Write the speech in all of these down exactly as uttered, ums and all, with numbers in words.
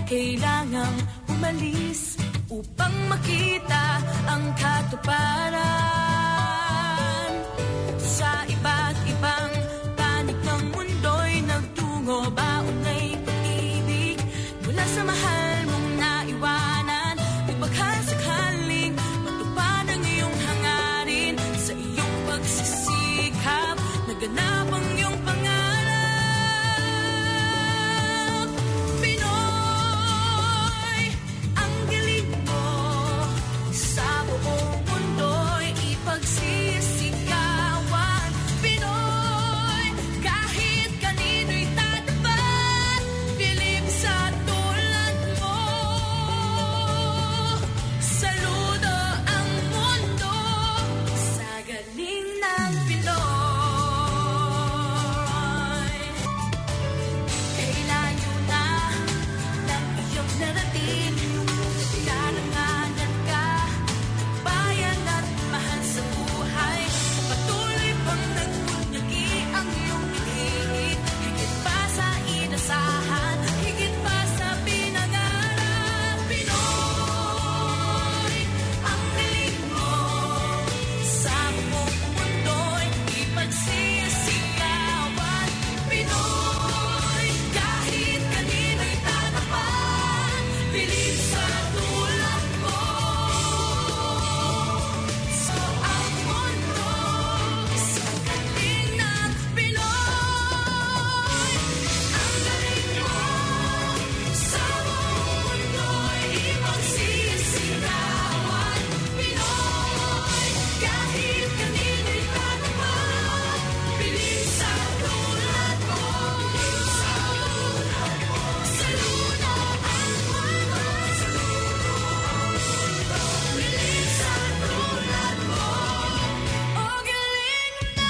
kailangang umalis upang makita ang katuparan. Sa iba't ibang panig ng mundo'y nagtungo, baon ay pag-ibig mula sa mahal mong naiwanan. Ipaghasakaling matupad ang iyong hangarin, sa iyong pagsisikap naganap ang iyong pangarap. Pinoy, ang galing mo, sa buong mundo'y ipagsisigawan. Pinoy, kahit kanino'y tatapat, bilib sa tulad mo. Saludo ang mundo sa galing ng Pinoy. Kailayo na ng iyong narating, nalanganan ka, bayan at mahal sa buhay. Patuloy pang nagpunyagi ang iyong higit, higit pa sa inasahan, higit pa sa pinangarap. Pinoy, ang galing mo, sa buong mundo'y ipagsisigawan. Pinoy, kahit kanino'y tatapat, bilib sa tulad mo. So ang mundo sa galing ng Pinoy. Ang galing mo, sa buong mundo'y ipagsisigawan. Pinoy, kahit kanino'y tatapat, bilib sa tulad mo. Saludo ang mundo, bilib sa tulad mo. O galing na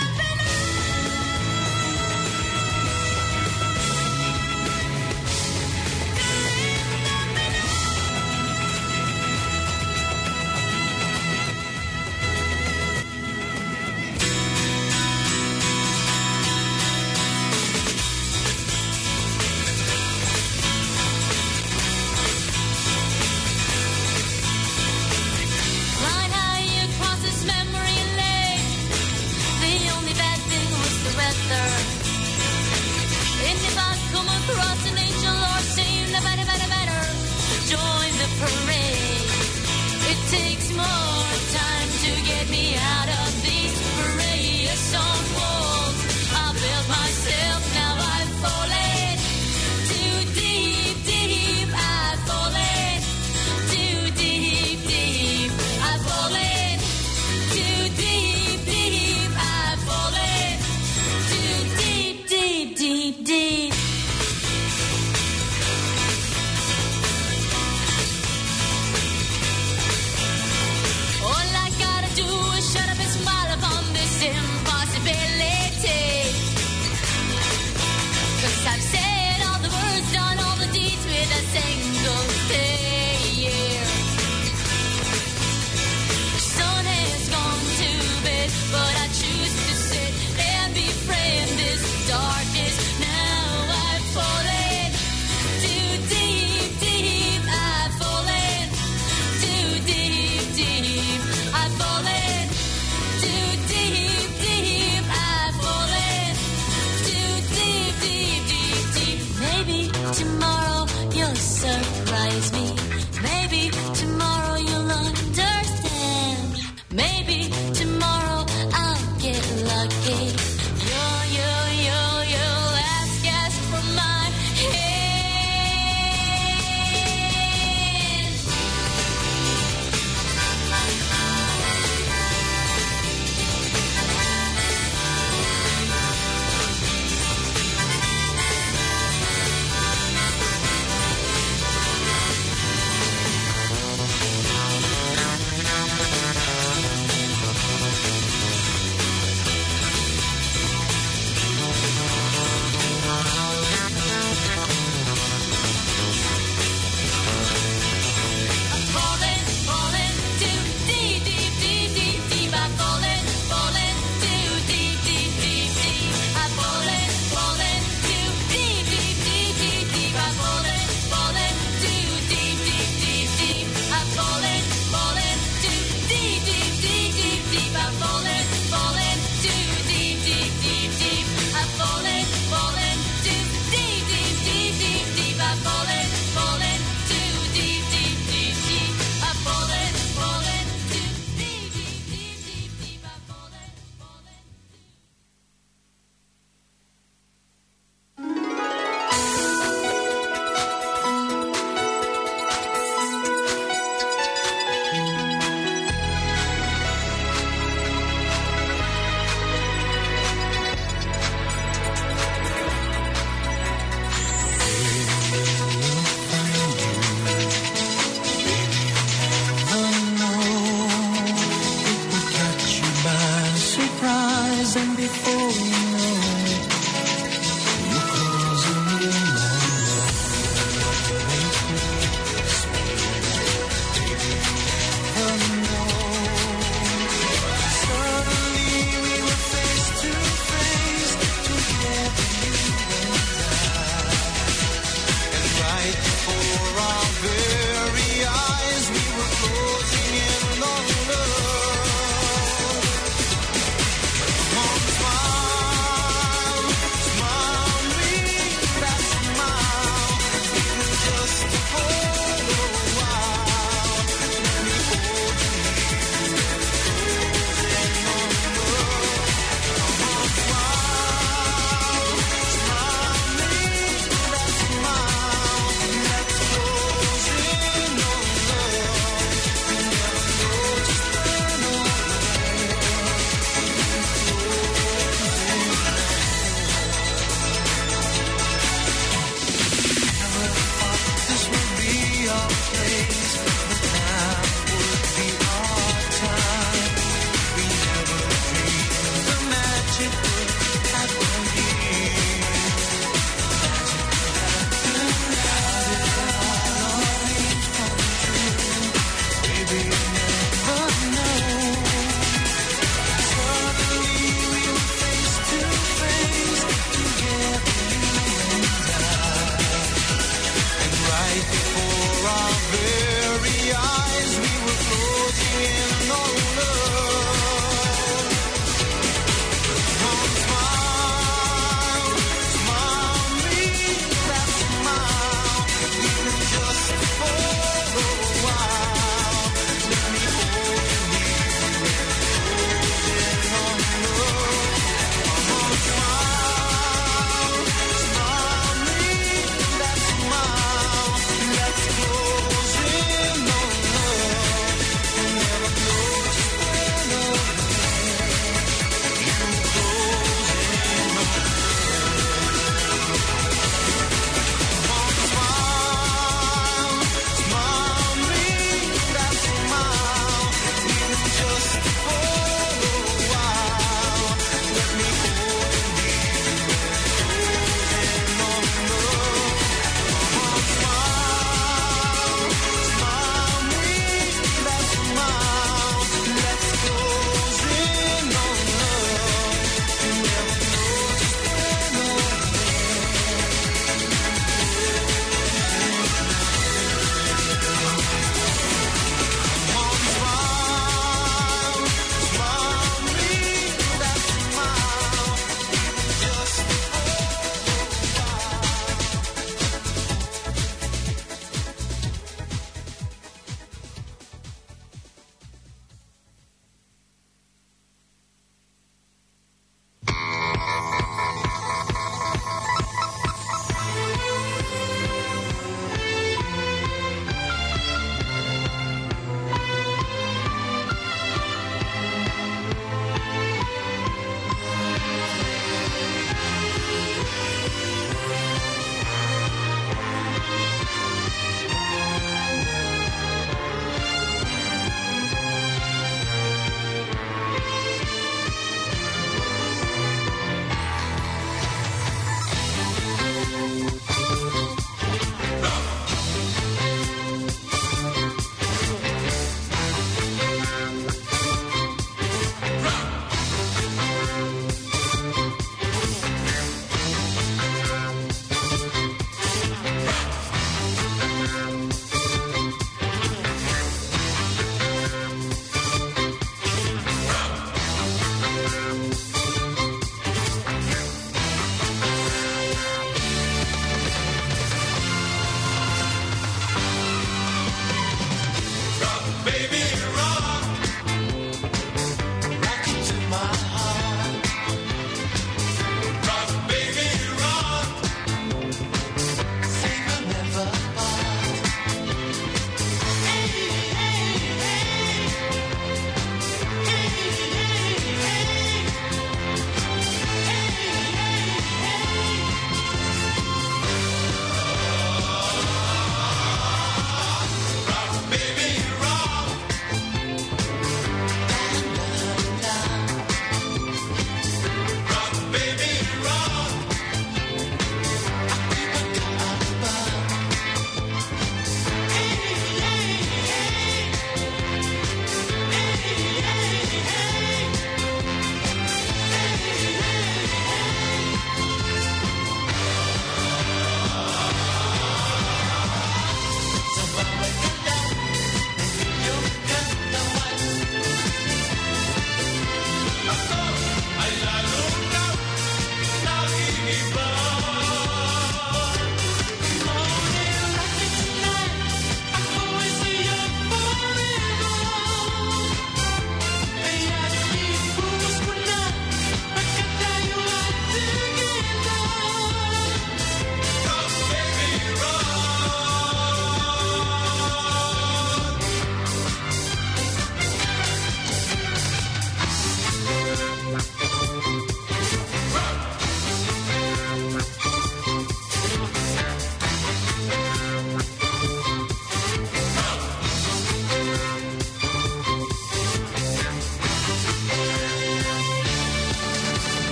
Flying high across this memory lane, the only bad thing was the weather. And if I come across an angel or saint, no matter, matter, matter, join the parade. It takes more time to get me out of these gray stone walls. I built myself, now I've fallen too deep, deep. I've fallen too deep, deep. I've fallen too deep, deep. I've fallen too deep, deep, deep, deep. Oh, very eyes we were floating in no love. Come smile, smile me that smile, even just for a while. Let me hold you here, floating on love. Come smile, smile me that smile. Let's close in on love and never close when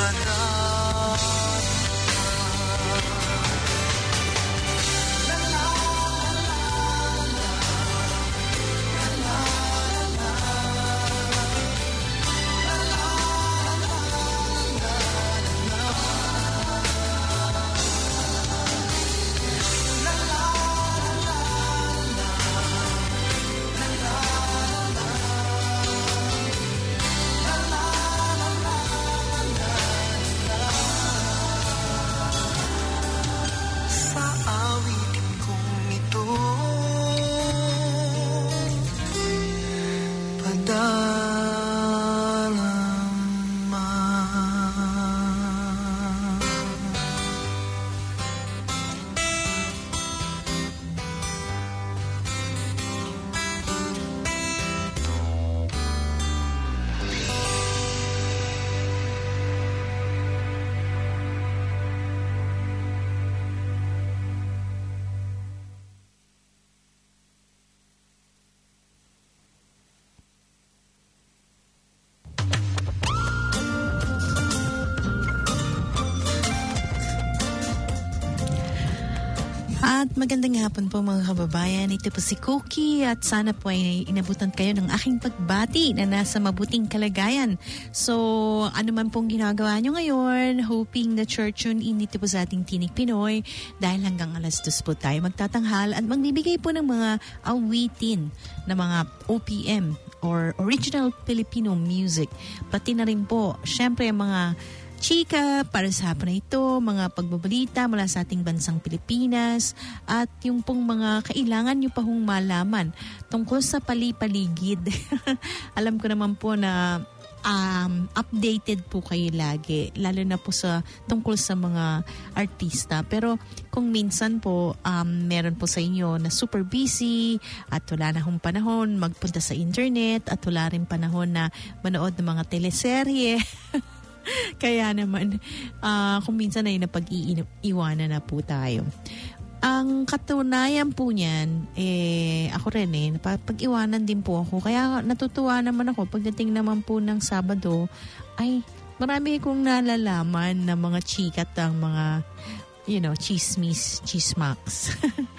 At magandang hapon po mga kababayan. Ito po si Cookie at sana po ay inabutan kayo ng aking pagbati na nasa mabuting kalagayan. So, ano man pong ginagawa nyo ngayon, hoping the church tune in dito po sa ating Tinig Pinoy dahil hanggang alas dos po tayo magtatanghal at magbibigay po ng mga awitin na mga O P M or Original Filipino Music. Pati na rin po, syempre ang mga chika para sa hapon na ito, mga pagbabalita mula sa ating bansang Pilipinas at yung pong mga kailangan nyo pa hong malaman tungkol sa palipaligid. Alam ko naman po na um, updated po kayo lagi, lalo na po sa tungkol sa mga artista. Pero kung minsan po um, meron po sa inyo na super busy at wala na hong panahon magpunta sa internet at wala rin panahon na manood ng mga teleserye, kaya naman, uh, kung minsan ay napag-iiwanan na po tayo. Ang katunayan po niyan, eh, ako rin eh, napag-iwanan din po ako. Kaya natutuwa naman ako pagdating naman po ng Sabado, ay marami kong nalalaman na mga chikat ang mga, you know, chismis, chismax.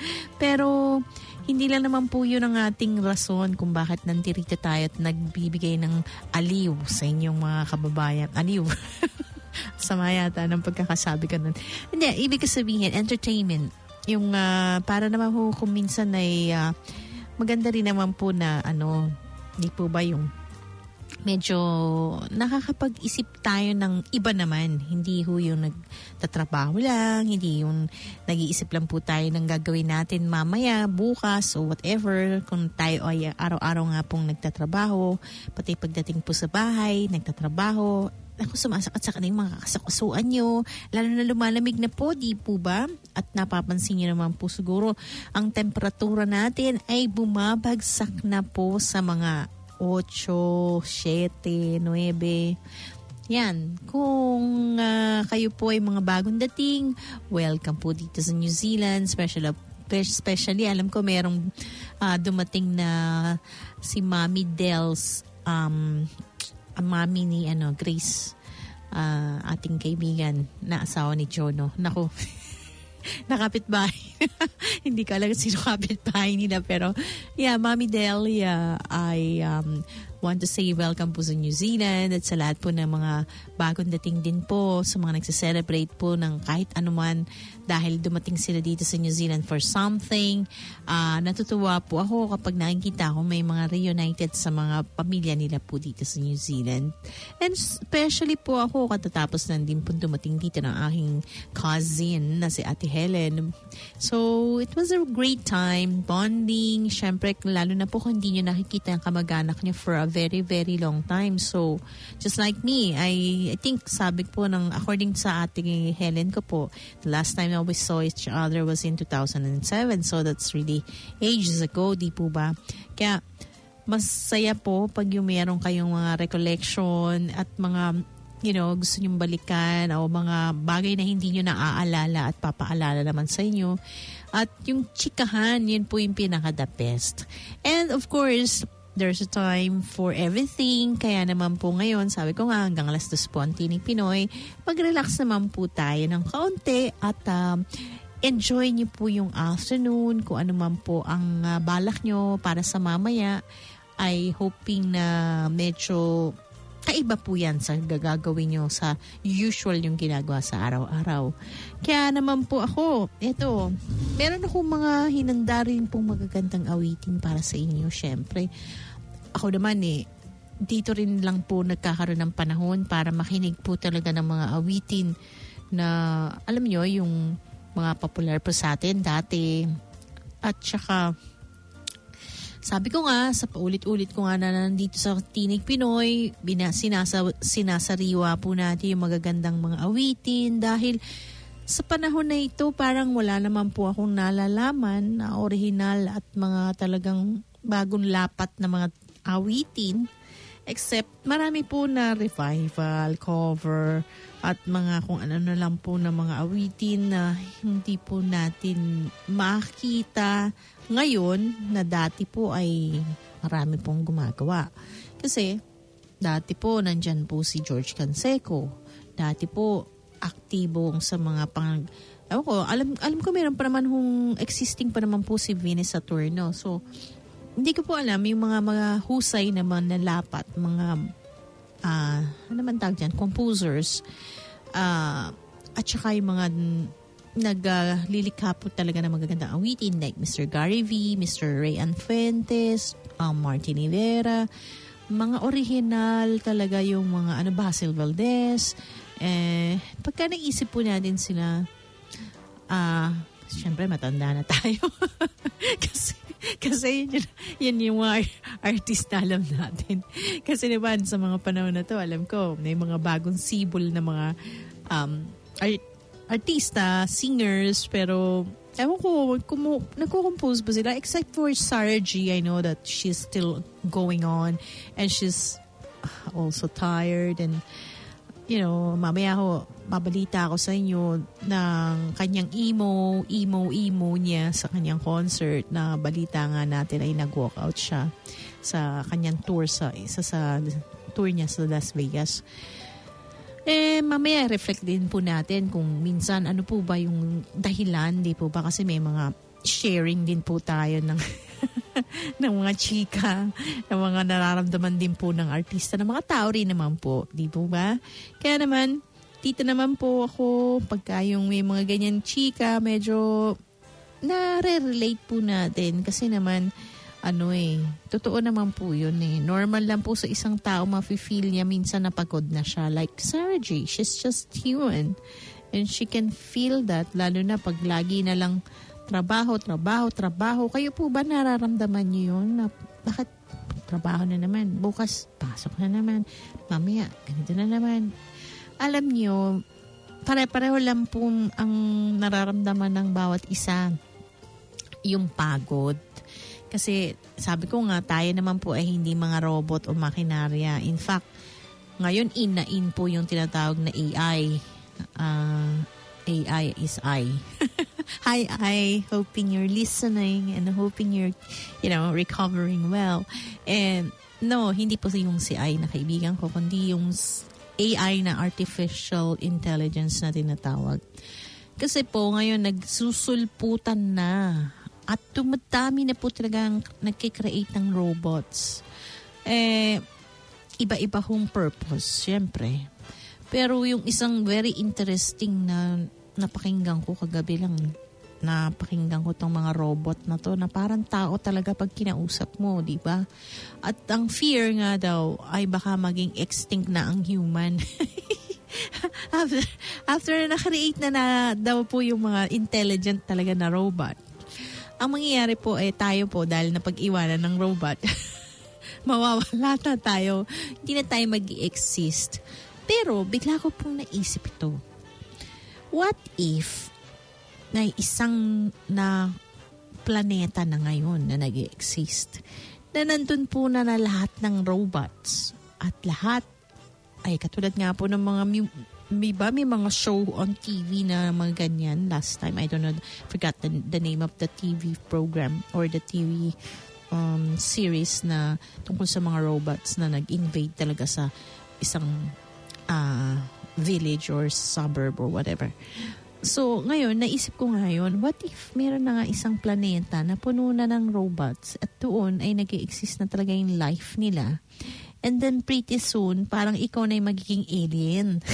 Pero hindi lang naman po yun ang ating rason kung bakit nandirito tayo at nagbibigay ng aliw sa inyong mga kababayan. Aliw. Sama yata ng pagkakasabi ka nun. Hindi, ibig sabihin, entertainment. Yung uh, para naman po kung minsan ay uh, maganda rin naman po na ano, hindi po ba yung medyo nakakapag-isip tayo ng iba naman. Hindi ho yung nagtatrabaho lang, hindi yung nag-iisip lang po tayo ng gagawin natin mamaya, bukas, o whatever. Kung tayo ay araw-araw nga pong nagtatrabaho, pati pagdating po sa bahay, nagtatrabaho, ako sumasakit sa kanang mga kasakasuan nyo, lalo na lumalamig na po, di po ba? At napapansin nyo naman po siguro, ang temperatura natin ay bumabagsak na po sa mga eight, seven, nine. Yan. Kung uh, kayo po ay mga bagong dating, welcome po dito sa New Zealand. Special, especially, alam ko merong uh, dumating na si Mami Dels, um, ang mami ni ano, Grace, uh, ating kaibigan na asawa ni Jono. Naku, nakapitbahay. Hindi ka lang sino kapitbahay nila. Pero, yeah, Mami Delia, I um, want to say welcome po sa New Zealand at sa lahat po ng mga bagong dating din po, sa mga nagse-celebrate po ng kahit anuman dahil dumating sila dito sa New Zealand for something. Uh, natutuwa po ako kapag nakikita ko may mga reunited sa mga pamilya nila po dito sa New Zealand. And especially po ako katatapos na din po dumating dito ng aking cousin na si Ate Helen. So, it was a great time, bonding. Siyempre, lalo na po kung hindi nyo nakikita ang kamag-anak nyo for a very, very long time. So, just like me, I, I think sabi po ng, according sa Ate Helen ko po, the last time we saw each other was in two thousand seven. So, that's really ages ago, di po ba? Kaya, masaya po pag yung meron kayong mga recollection at mga, you know, gusto nyong balikan o mga bagay na hindi nyo naaalala at papaalala naman sa inyo. At yung chikahan, yun po yung pinaka-the best. And of course, there's a time for everything. Kaya naman po ngayon, sabi ko nga, hanggang alas dos po ang Tinig Pinoy, mag-relax naman po tayo ng kaunti at um, enjoy niyo po yung afternoon, kung ano man po ang uh, balak nyo para sa mamaya. I hoping na medyo kaiba po yan sa gagawin nyo sa usual yung ginagawa sa araw-araw. Kaya naman po ako, eto, meron akong mga hinanda rin pong magagandang awitin para sa inyo. Siyempre, ako naman eh, dito rin lang po nagkakaroon ng panahon para makinig po talaga ng mga awitin na, alam nyo, yung mga popular po sa atin dati. At saka, sabi ko nga, sa paulit-ulit ko nga na nandito sa Tinig Pinoy, bina, sinasa, sinasariwa po natin yung magagandang mga awitin dahil sa panahon na ito parang wala naman po akong nalalaman na original at mga talagang bagong lapat na mga awitin. Except marami po na revival, cover, at mga kung ano na lang po na mga awitin na hindi po natin makita ngayon na dati po ay marami pong gumagawa. Kasi dati po nandyan po si George Canseco. Dati po aktibo sa mga pang... Ewan ko, alam, alam ko meron pa naman hong existing pa naman po si Venus Saturno. So, hindi ko po alam yung mga mga husay naman na lapat, mga uh, ano naman tawag dyan, composers, uh, at saka yung mga naglilikha uh, po talaga ng magagandang awitin like Mister Gary V, Mister Ray Anfuentes, um, Martin Rivera, mga original talaga yung mga ano, Basil Valdez. Eh, pagka naisip po natin sila, ah, uh, siyempre matanda na tayo. kasi Kasi yun, yun yung mga artist na alam natin. Kasi naman sa mga panahon na to, alam ko, may mga bagong sibol na mga um, art, artista, singers, pero ewan ko, kumu, nagko-compose ba sila? Except for Sarah G, I know that she's still going on and she's also tired and you know, mamaya ho, mabalita ako sa inyo ng kanyang emo, emo, emo niya sa kanyang concert na balita nga natin ay nag-walkout siya sa kanyang tour sa isa sa tour niya sa Las Vegas. Eh, mamaya reflect din po natin kung minsan ano po ba yung dahilan, di po ba? Kasi may mga sharing din po tayo ng ng mga chika, ng mga nararamdaman din po ng artista, ng mga tao rin naman po, di po ba? Kaya naman, dito naman po ako, pagka yung may mga ganyan chika, medyo nare-relate po natin. Kasi naman, ano eh, totoo naman po yun eh. Normal lang po sa isang tao, mafe-feel niya minsan napagod na siya. Like Sarah J, she's just human. And she can feel that, lalo na pag lagi na lang trabaho, trabaho, trabaho. Kayo po ba nararamdaman niyo yun? Na, bakit trabaho na naman? Bukas, pasok na naman. Mamaya, ganito na naman. Alam niyo, pare-pareho lang po ang nararamdaman ng bawat isa. Yung pagod. Kasi sabi ko nga, tayo naman po ay hindi mga robot o makinarya. In fact, ngayon in na in po yung tinatawag na A I. Uh, A I is I. Hi, I. Hoping you're listening and hoping you're, you know, recovering well. And no, hindi po yung si I na kaibigan ko, kundi yung A I na artificial intelligence na tinatawag. Kasi po ngayon nagsusulputan na at tumatami na po talagang nagkikreate ng robots. Eh, iba-iba hong purpose, syempre. Pero yung isang very interesting na napakinggan ko kagabi lang, napakinggan ko tong mga robot na to na parang tao talaga pag kinausap mo, di ba? At ang fear nga daw ay baka maging extinct na ang human. after, after na nakreate na na daw po yung mga intelligent talaga na robot. Ang mangyayari po ay tayo po dahil napag-iwanan ng robot, mawawala na tayo, hindi na tayo mag-exist. Pero bigla ko pong naisip ito. What if na isang na planeta na ngayon na nag-exist, na nandun po na na lahat ng robots at lahat ay katulad nga po ng mga may ba may mga show on T V na mga ganyan last time, I don't know, forgot the, the name of the T V program or the T V um, series na tungkol sa mga robots na nag-invade talaga sa isang uh, village or suburb or whatever. So, ngayon, naisip ko ngayon, what if meron na nga isang planeta na puno na ng robots at doon ay nag-i-exist na talaga yung life nila. And then pretty soon, parang ikaw na yung magiging alien.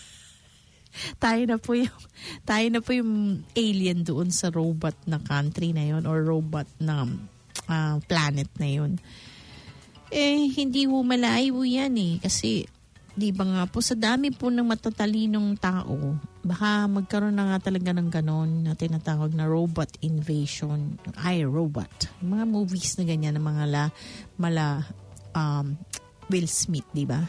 tayo na po yung, tayo na po yung alien doon sa robot na country na yon or robot na uh, planet na yon. Eh, hindi ho malayo yan eh. Kasi, di ba nga po, sa dami po ng matatalinong tao, baka magkaroon na nga talaga ng ganon na tinatawag na robot invasion. Ay, robot. Yung mga movies na ganyan, na mga la, mala, um, Will Smith, di ba?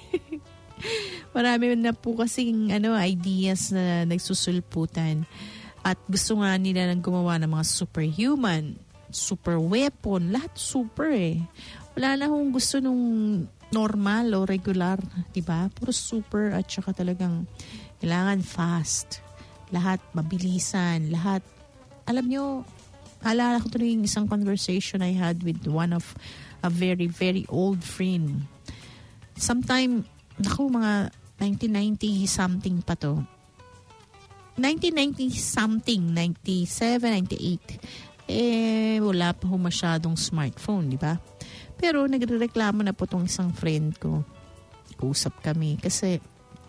Marami na po kasing ano, ideas na nagsusulputan. At gusto nga nila nang gumawa ng mga superhuman, super weapon, lahat super eh. Wala na akong gusto nung normal o regular, di ba? Puro super at saka talagang kailangan fast. Lahat mabilisan, lahat. Alam nyo, alala ko tuloy yung isang conversation I had with one of a very, very old friend. Sometime, naku, mga nineteen ninety something pa to. nineteen ninety something, ninety-seven, ninety-eight. Eh, wala pa ho masyadong smartphone, di ba? Pero nagrereklamo na po tong isang friend ko. Usap kami kasi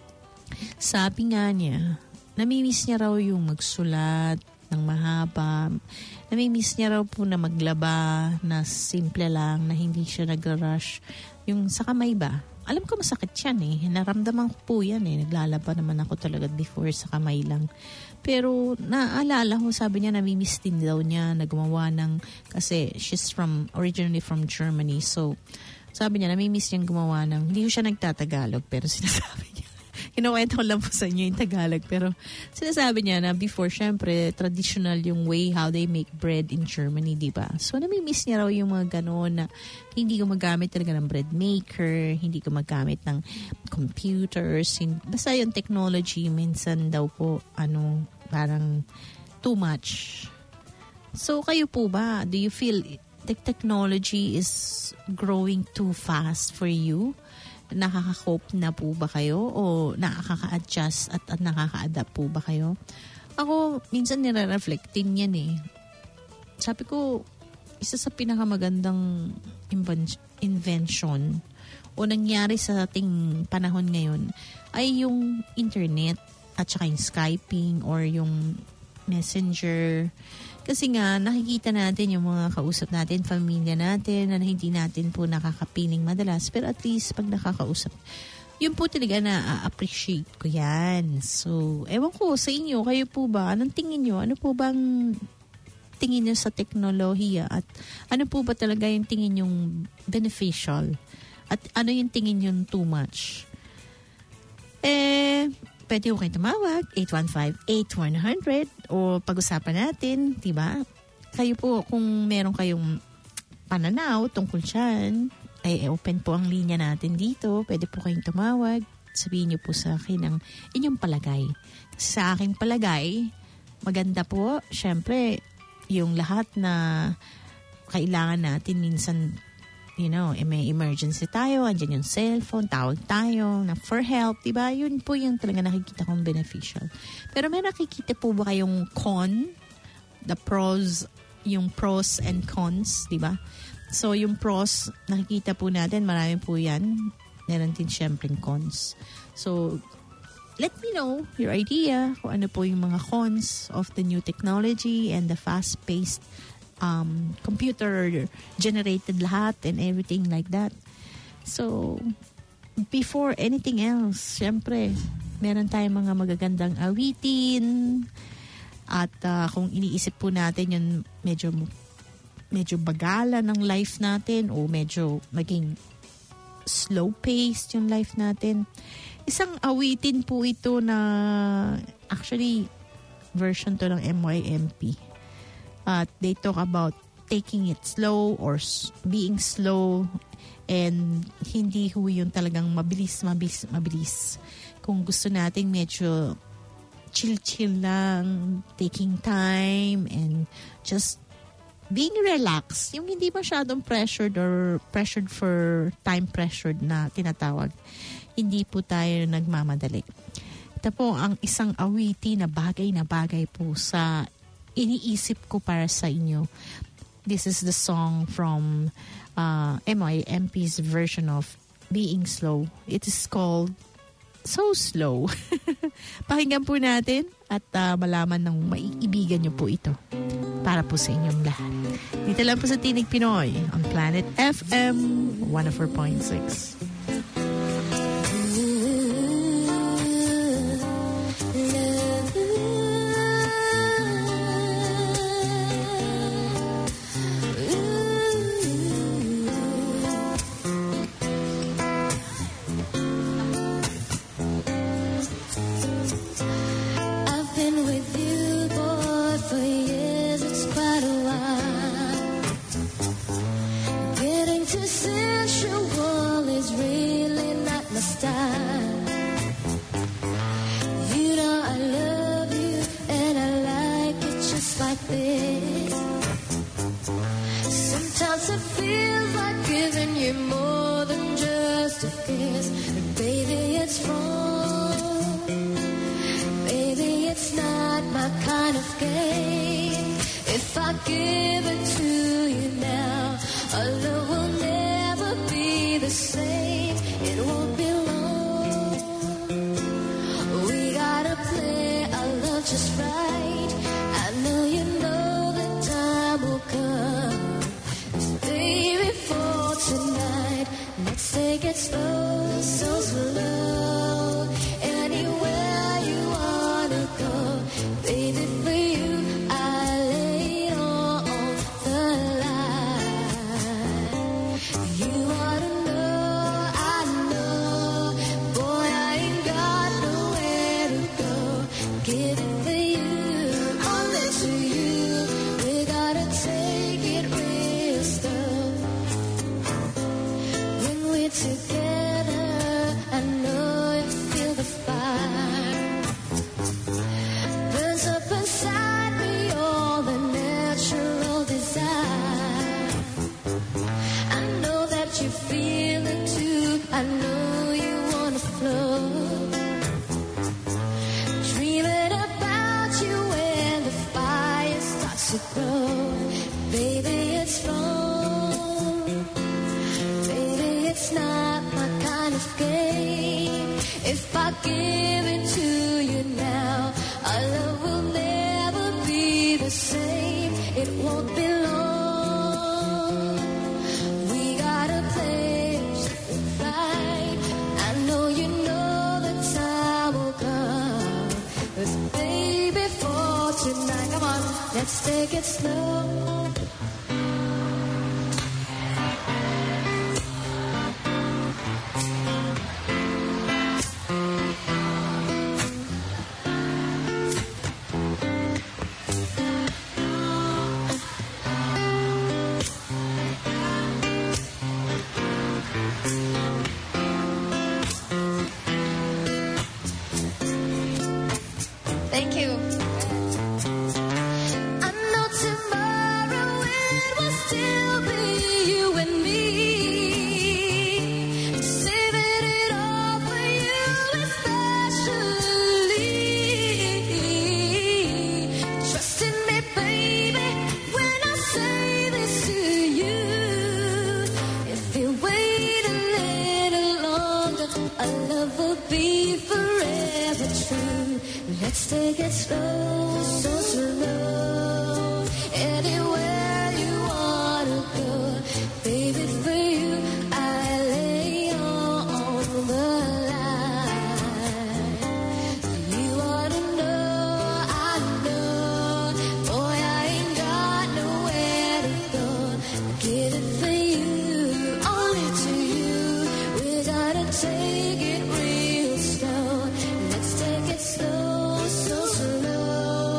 sabi nga niya, namimiss niya raw yung magsulat ng mahaba. Namimiss niya raw po na maglaba na simple lang, na hindi siya nag-rush. Yung sa kamay ba? Alam ko masakit yan eh. Naramdaman ko po yan eh. Naglalaba naman ako talaga before sa kamay lang. Pero naalala ko, sabi niya namimiss din daw niya na gumawa ng, kasi she's from, originally from Germany. So, sabi niya namimiss niyang gumawa ng, hindi ko siya nagtatagalog, pero sinasabi niya, kinukwento ko lang po sa inyo yung Tagalog, pero sinasabi niya na before, syempre, traditional yung way how they make bread in Germany, di ba? So, namimiss niya raw yung mga gano'n na hindi gumagamit talaga ng bread maker, hindi gumagamit ng computers, basta yung technology, minsan daw po, ano, parang too much. So, kayo po ba, do you feel the technology is growing too fast for you? Nakaka-cope na po ba kayo o nakaka-adjust at, at nakaka-adapt po ba kayo? Ako, minsan nire-reflecting yan eh. Sabi ko, isa sa pinakamagandang inven- invention o nangyari sa ating panahon ngayon ay yung internet at saka yung Skyping or yung Messenger. Kasi nga, nakikita natin yung mga kausap natin, pamilya natin, na hindi natin po nakakapiling madalas. Pero at least, pag nakakausap, yun po talaga na-appreciate ko yan. So, ewan ko sa inyo, kayo po ba? Anong tingin nyo? Ano po bang tingin nyo sa teknolohiya? At ano po ba talaga yung tingin yung beneficial? At ano yung tingin yung too much? Eh... Pwede ko kayo tumawag, eight one five, eight one zero zero o pag-usapan natin, diba? Kayo po, kung meron kayong pananaw tungkol dyan, ay open po ang linya natin dito. Pwede po kayong tumawag. Sabihin niyo po sa akin ang inyong palagay. Kasi sa aking palagay, maganda po, syempre, yung lahat na kailangan natin minsan, you know, may emergency tayo, andyan yung cellphone, tawag tayo na for help, diba? Yun po yung talaga nakikita kong beneficial. Pero may nakikita po ba kayong con? The pros, yung pros and cons, diba? So, yung pros, nakikita po natin, marami po yan. Meron din syempre cons. So, let me know your idea kung ano po yung mga cons of the new technology and the fast-paced Um, computer generated lahat and everything like that. So, before anything else, syempre, meron tayong mga magagandang awitin at uh, kung iniisip po natin yun medyo medyo bagala ng life natin o medyo maging slow-paced yung life natin. Isang awitin po ito na actually version to ng M Y M P. At uh, they talk about taking it slow or s- being slow and hindi ho yung talagang mabilis, mabilis, mabilis. Kung gusto nating medyo chill-chill lang, taking time and just being relaxed, yung hindi masyadong pressured or pressured for time pressured na tinatawag. Hindi po tayo nagmamadali. Ito po ang isang awiti na bagay na bagay po sa iniisip ko para sa inyo. This is the song from uh, M I M P's version of Being Slow. It is called So Slow. Pakinggan po natin at uh, malaman ng maiibigan nyo po ito para po sa inyong lahat. Dito lang po sa Tinig Pinoy on Planet F M one oh four point six. Let's take it slow. Thank you. I know tomorrow it will still be you and me. Saving it all for you especially. Trust in me, baby, when I say this to you. If you wait a little longer, our love will be forever true. Let's take it slow, so slow. Anywhere you wanna go, baby, for you I lay on the line. You wanna know, I know, boy, I ain't got nowhere to go. Give it for you, only to you. We gotta take it real slow. Let's take it slow. So slow.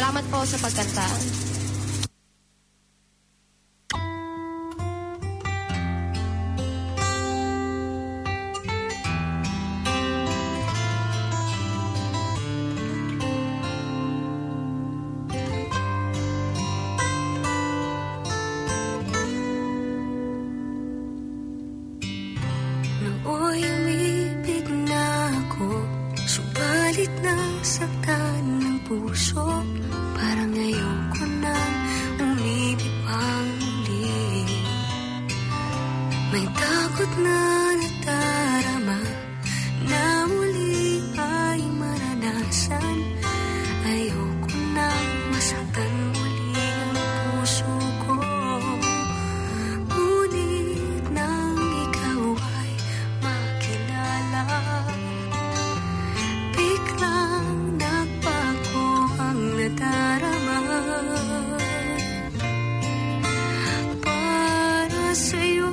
Salamat po sa pagkanta. Nooy umibig na ako, subalit nasaktan ng puso. Parang ngayon ko nang umibig pang muli. May takot na nadarama na muli ay maranasan. Ayoko nang masaktan muli ang puso ko. Ngunit nang ikaw ay makilala, biglang nagbago ang nadarama. Para sa'yo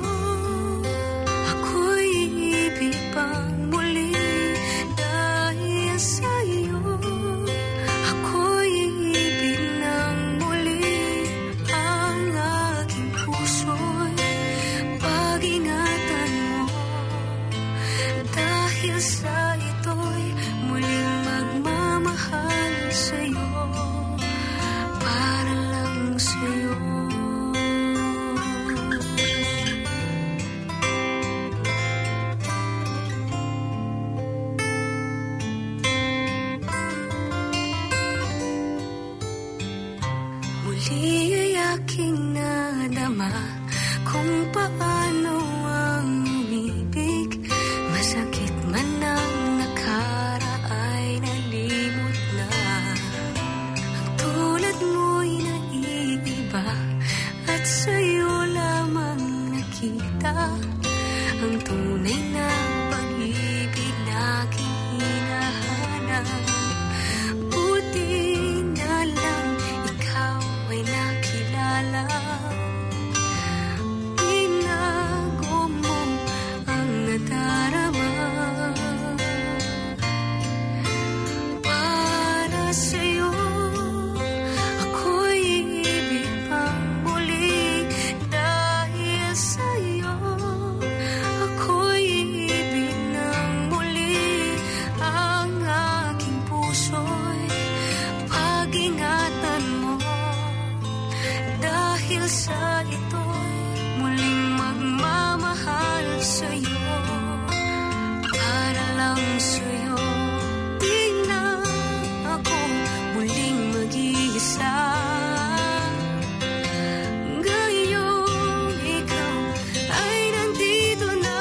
ako'y ibig pang muli. Dahil sa'yo ako'y ibig ng muli. Ang aking puso'y pag-ingatan mo. Dahil sa ito'y muling magmamahal sa'yo. Para lang sa'yo. Muli ay aking nadama kung paano ang umibig. Masakit man ang nakaraay, nalimot na. Ang tulad mo'y naiiba at sa'yo lamang nakita ang tunay na pag-ibig na aking hinahanap. Buti na lang ikaw ay nakilala. Binago mo ang nadarama. Para sa'yo ako'y ibig pang muli. Dahil sa'yo ako'y ibig ng muli. Ang aking puso'y pag-ingatan mo. Dahil sa ito'y muling magmamahal sa'yo. Para lang sa'yo. Di na ako muling mag-iisa. Ngayong ikaw ay nandito na.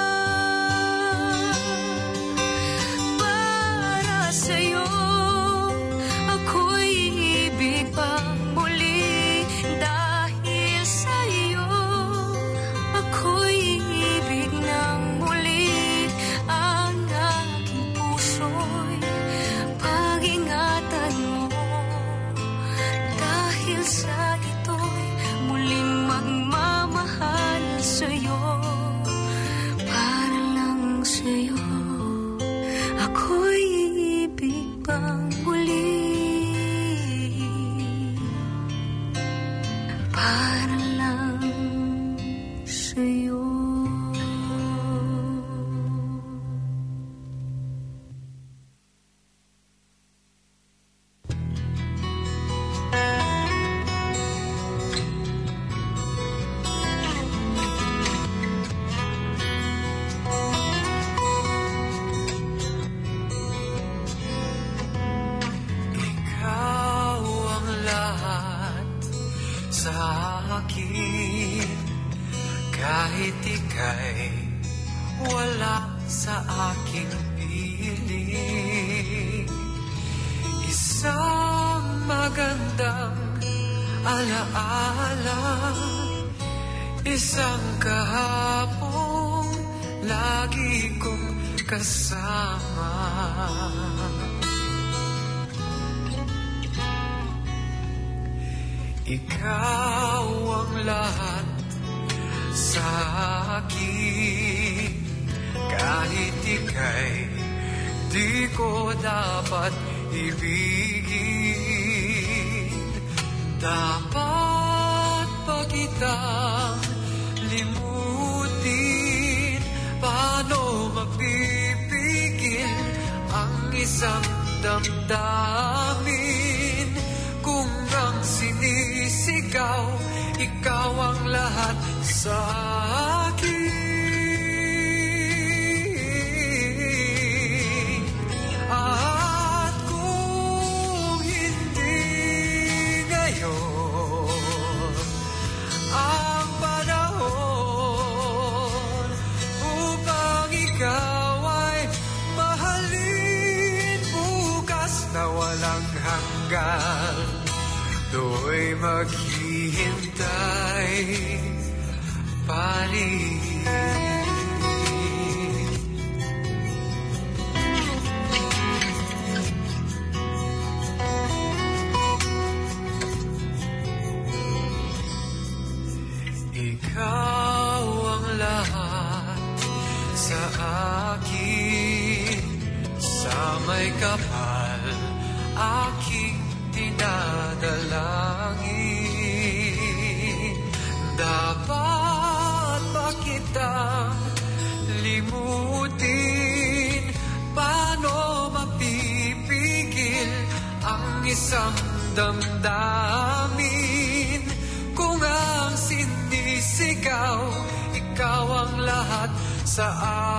Para sa'yo ako'y ibig pang muli. Dahil sa'yo ako'y ibig ng muli. Ang aking puso'y pag-ingatan mo. Dahil sa ito'y muling magmamahal sa'yo. Para lang sa'yo ako'y ibig pang muli. Para lang sa'yo. Ikaw ang lahat sa akin. Kahit ika'y wala sa aking piling. Isang magandang alaala, isang kahapon lagi kong kasama. Ikaw ang lahat sa akin. Kahit ika'y di ko dapat ibigin. Dapat ba kitang limutin? Paano mapipigil ang isang damdamin? Kung ang sinisigaw, ikaw ang lahat sa akin. At kung hindi ngayon ang panahon upang ikaw ay mahalin, bukas na walang hanggan, do'y maghihintay palit. Ikaw ang lahat sa akin, sa may kapal aking dinadalangin. Dapat ba kitang limutin? Paano mapipigil ang isang damdamin? Kung ang sinisigaw, ikaw ang lahat sa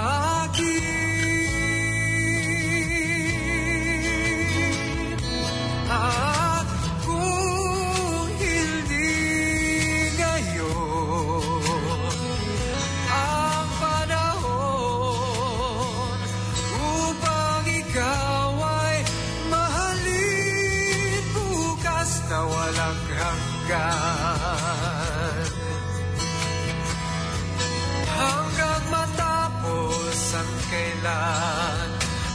akin. At kung hindi ngayon ang panahon upang ikaw ay mahalin, bukas na walang hanggan, hanggang matapos ang kailan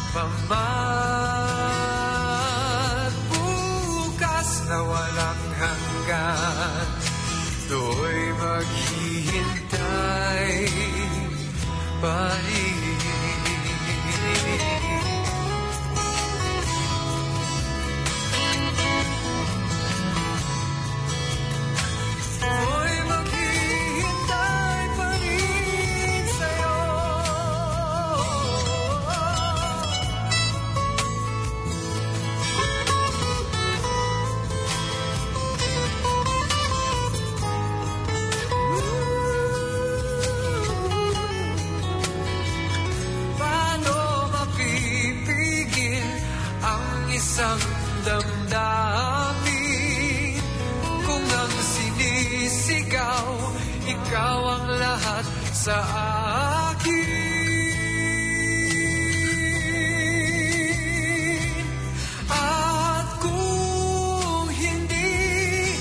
paman, bukas na walang hanggan, do'y maghihintay palit. Do'y maghihintay pa rin sa'yo. Paano mapipigil ang isang damdamin? Kung ang sinisigaw, ikaw ang lahat sa akin. At kung hindi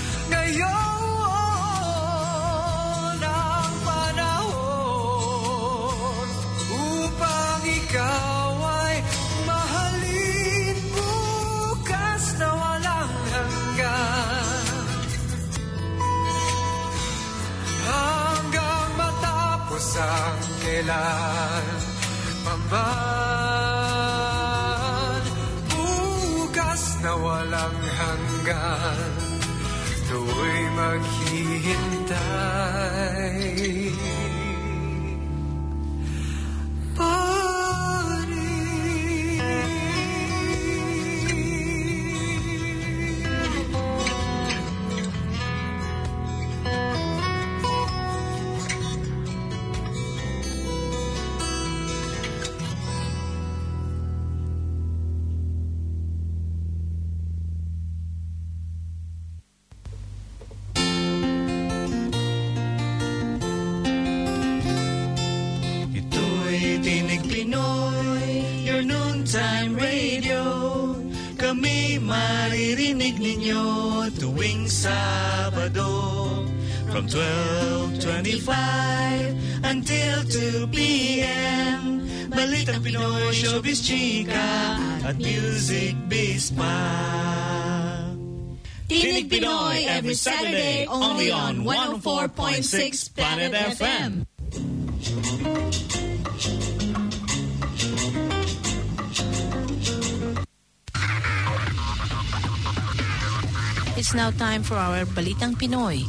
ngayon ang panahon upang ikaw ay mahalin, bukas na walang hanggan, hanggang matapos ang kailan paman, bukas na walang hanggan, do'y maghihintay Tinig Pinoy, your noontime radio. Kami maririnig ninyo tuwing Sabado from twelve twenty-five until two p.m. Balitang Pinoy, showbiz, chika at music biz pa. Tinig Pinoy every Saturday only on one oh four point six Planet F M. It's now time for our Balitang Pinoy.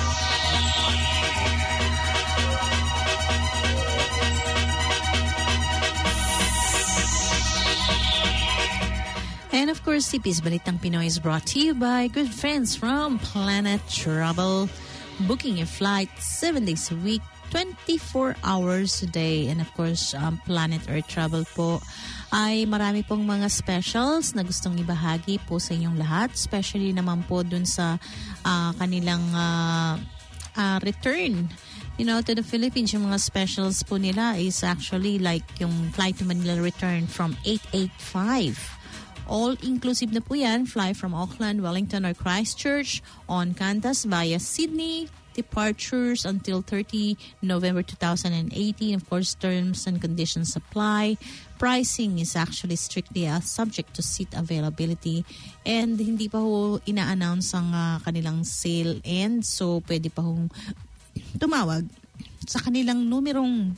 And of course, C P's Balitang Pinoy is brought to you by good friends from Planet Travel. Booking a flight seven days a week, twenty-four hours a day. And of course, um, Planet Earth Travel po ay marami pong mga specials na gustong ibahagi po sa inyong lahat. Especially naman po dun sa uh, kanilang uh, uh, return, you know, to the Philippines. Yung mga specials po nila is actually like yung flight to Manila return from eight eighty-five. All-inclusive na po yan. Fly from Auckland, Wellington, or Christchurch on Qantas via Sydney. Departures until thirtieth November twenty eighteen. Of course, terms and conditions apply. Pricing is actually strictly uh, subject to seat availability. And hindi pa ho ina-announce ang uh, kanilang sale end. So, pwede pa hong tumawag sa kanilang numerong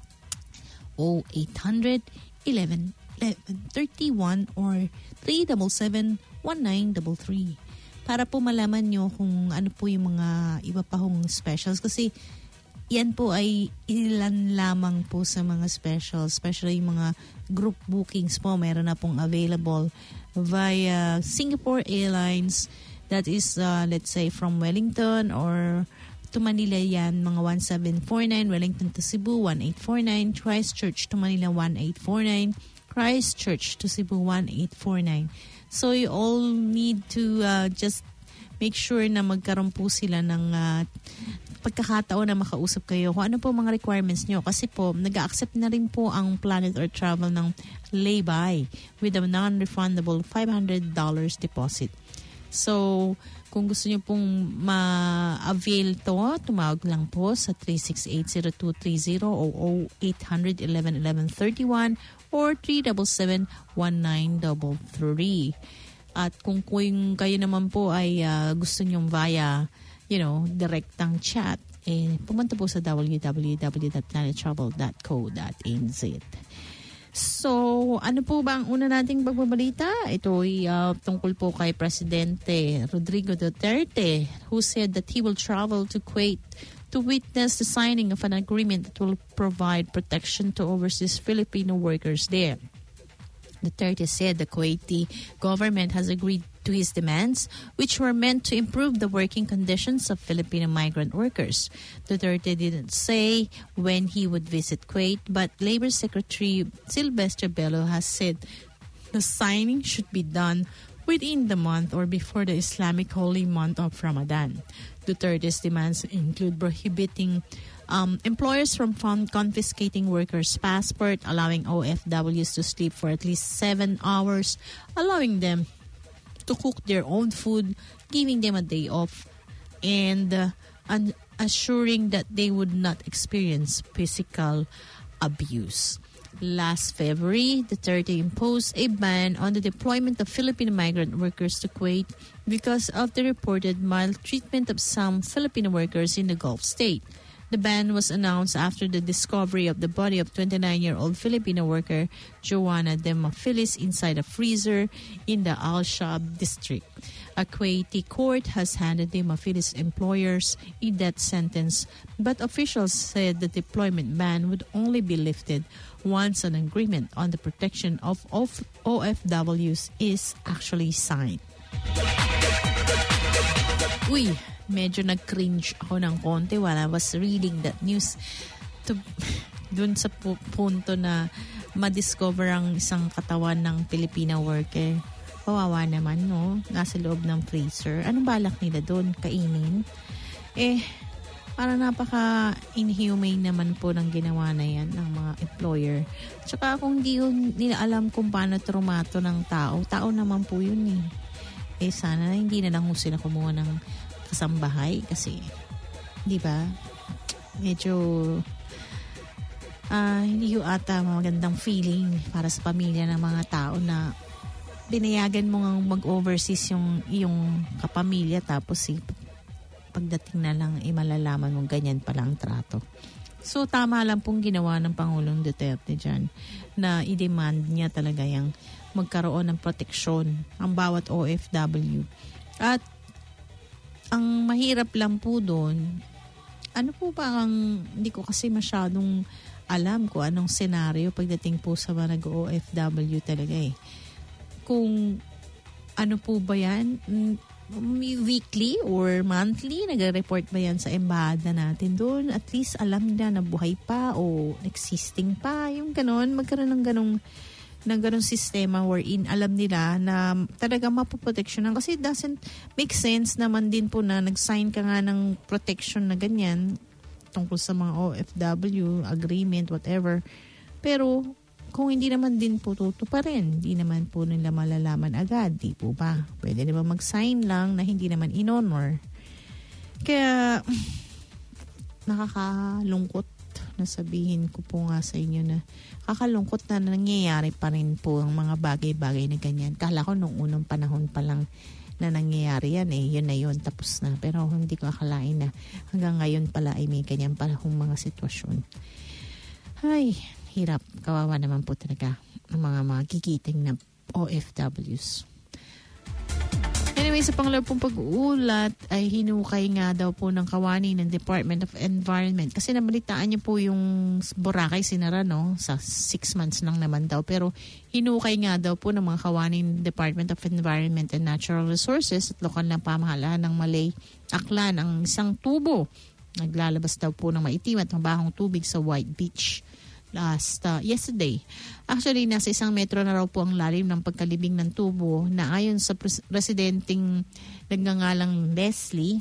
oh eight hundred, eleven, eleven thirty-one or three seven seven, one nine three three para po malaman nyo kung ano po yung mga iba pa hong specials, kasi yan po ay ilan lamang po sa mga specials, especially yung mga group bookings po meron na pong available via Singapore Airlines. That is uh, let's say from Wellington or to Manila yan, mga one seven four nine, Wellington to Cebu one eight four nine, Christchurch to Manila one eight four nine, Christchurch to Cebu one eight four nine. So you all need to uh, just make sure na magkaroon po sila ng uh, pagkakataon na makausap kayo kung ano po mga requirements nyo. Kasi po, nag-accept na rin po ang Planet Earth Travel ng lay-by with a non-refundable five hundred dollars deposit. So, kung gusto nyo pong ma-avail to, tumawag lang po sa three six eight, zero two three zero o oh eight hundred, eleven, eleven thirty-one or three seven seven, one nine three three. At kung, kung kayo naman po ay uh, gusto nyong via, you know, direktang chat, eh, pumunta po sa w w w dot planet travel dot co dot n z. So, ano po ba ang una nating pagbabalita? Ito ay uh, tungkol po kay Presidente Rodrigo Duterte, who said that he will travel to Kuwait to witness the signing of an agreement that will provide protection to overseas Filipino workers there. Duterte said the Kuwaiti government has agreed to his demands, which were meant to improve the working conditions of Filipino migrant workers. Duterte didn't say when he would visit Kuwait, but Labor Secretary Silvestre Bello has said the signing should be done within the month or before the Islamic holy month of Ramadan. Duterte's demands include prohibiting um, employers from confiscating workers' passport, allowing O F Ws to sleep for at least seven hours, allowing them to cook their own food, giving them a day off, and uh, un- assuring that they would not experience physical abuse. Last February, Duterte imposed a ban on the deployment of Filipino migrant workers to Kuwait because of the reported maltreatment of some Filipino workers in the Gulf state. The ban was announced after the discovery of the body of twenty-nine-year-old Filipino worker Joanna Demafilis inside a freezer in the Al-Shab district. A Kuwaiti court has handed Demafilis employers a death sentence, but officials said the deployment ban would only be lifted once an agreement on the protection of O F Ws is actually signed. Uy, medyo nag-cringe ako ng konti while I was reading that news. To, dun sa pu- punto na madiscover ang isang katawan ng Filipina worker. Kawawa naman, no? Nasa loob ng freezer. Anong balak nila doon? Kainin? Eh, parang napaka-inhumane naman po ng ginawa na yan ng mga employer. Tsaka kung di nila alam kung paano trumato ng tao, tao naman po yun eh. Eh sana hindi na lang sila kumuha ng kasambahay kasi, di ba? Medyo uh, hindi yung ata magandang feeling para sa pamilya ng mga tao na binayagan mo ng mag-overseas yung, yung kapamilya tapos eh, pagdating na lang eh, malalaman mong ganyan pala ang trato. So tama lang pong ginawa ng Pangulong Duterte dyan na i-demand niya talaga yung magkaroon ng proteksyon ang bawat O F W. At ang mahirap lang po doon, ano po ba ang, hindi ko kasi masyadong alam ko anong senaryo pagdating po sa mga nag-O F W talaga eh. Kung ano po ba yan, weekly or monthly, nag-report ba yan sa embahada natin doon? At least alam nila na buhay pa o existing pa, yung ganon, magkaroon ng ganong ng ganong sistema wherein alam nila na talaga mapoproteksyonan. Kasi it doesn't make sense naman din po na nag-sign ka nga ng protection na ganyan tungkol sa mga O F W, agreement, whatever. Pero kung hindi naman din po tutuparin, hindi naman po nila malalaman agad, di po ba? Pwede naman mag-sign lang na hindi naman in-honor. Kaya nakakalungkot na sabihin ko po nga sa inyo na kakalungkot na nangyayari pa rin po ang mga bagay-bagay na ganyan. Kala ko nung unang panahon pa lang na nangyayari yan eh, yun na yun, tapos na. Pero hindi ko akalain na hanggang ngayon pala ay may ganyan pala kung mga sitwasyon. Ay, hirap. Kawawa naman po talaga ang mga magigiting na O F Ws. Anyway, sa pangalawa pong pag-uulat ay hinukay nga daw po ng kawani ng Department of Environment. Kasi nabalitaan niyo po yung Boracay sinara, no? Sa six months lang naman daw. Pero hinukay nga daw po ng mga kawani ng Department of Environment and Natural Resources at lokal na pamahalaan ng Malay Aklan ang isang tubo. Naglalabas daw po ng maitim at mabahong tubig sa White Beach last uh, yesterday. Actually, nasa isang metro na raw po ang lalim ng pagkalibing ng tubo na ayon sa pres- presidenteng nagngangalang Leslie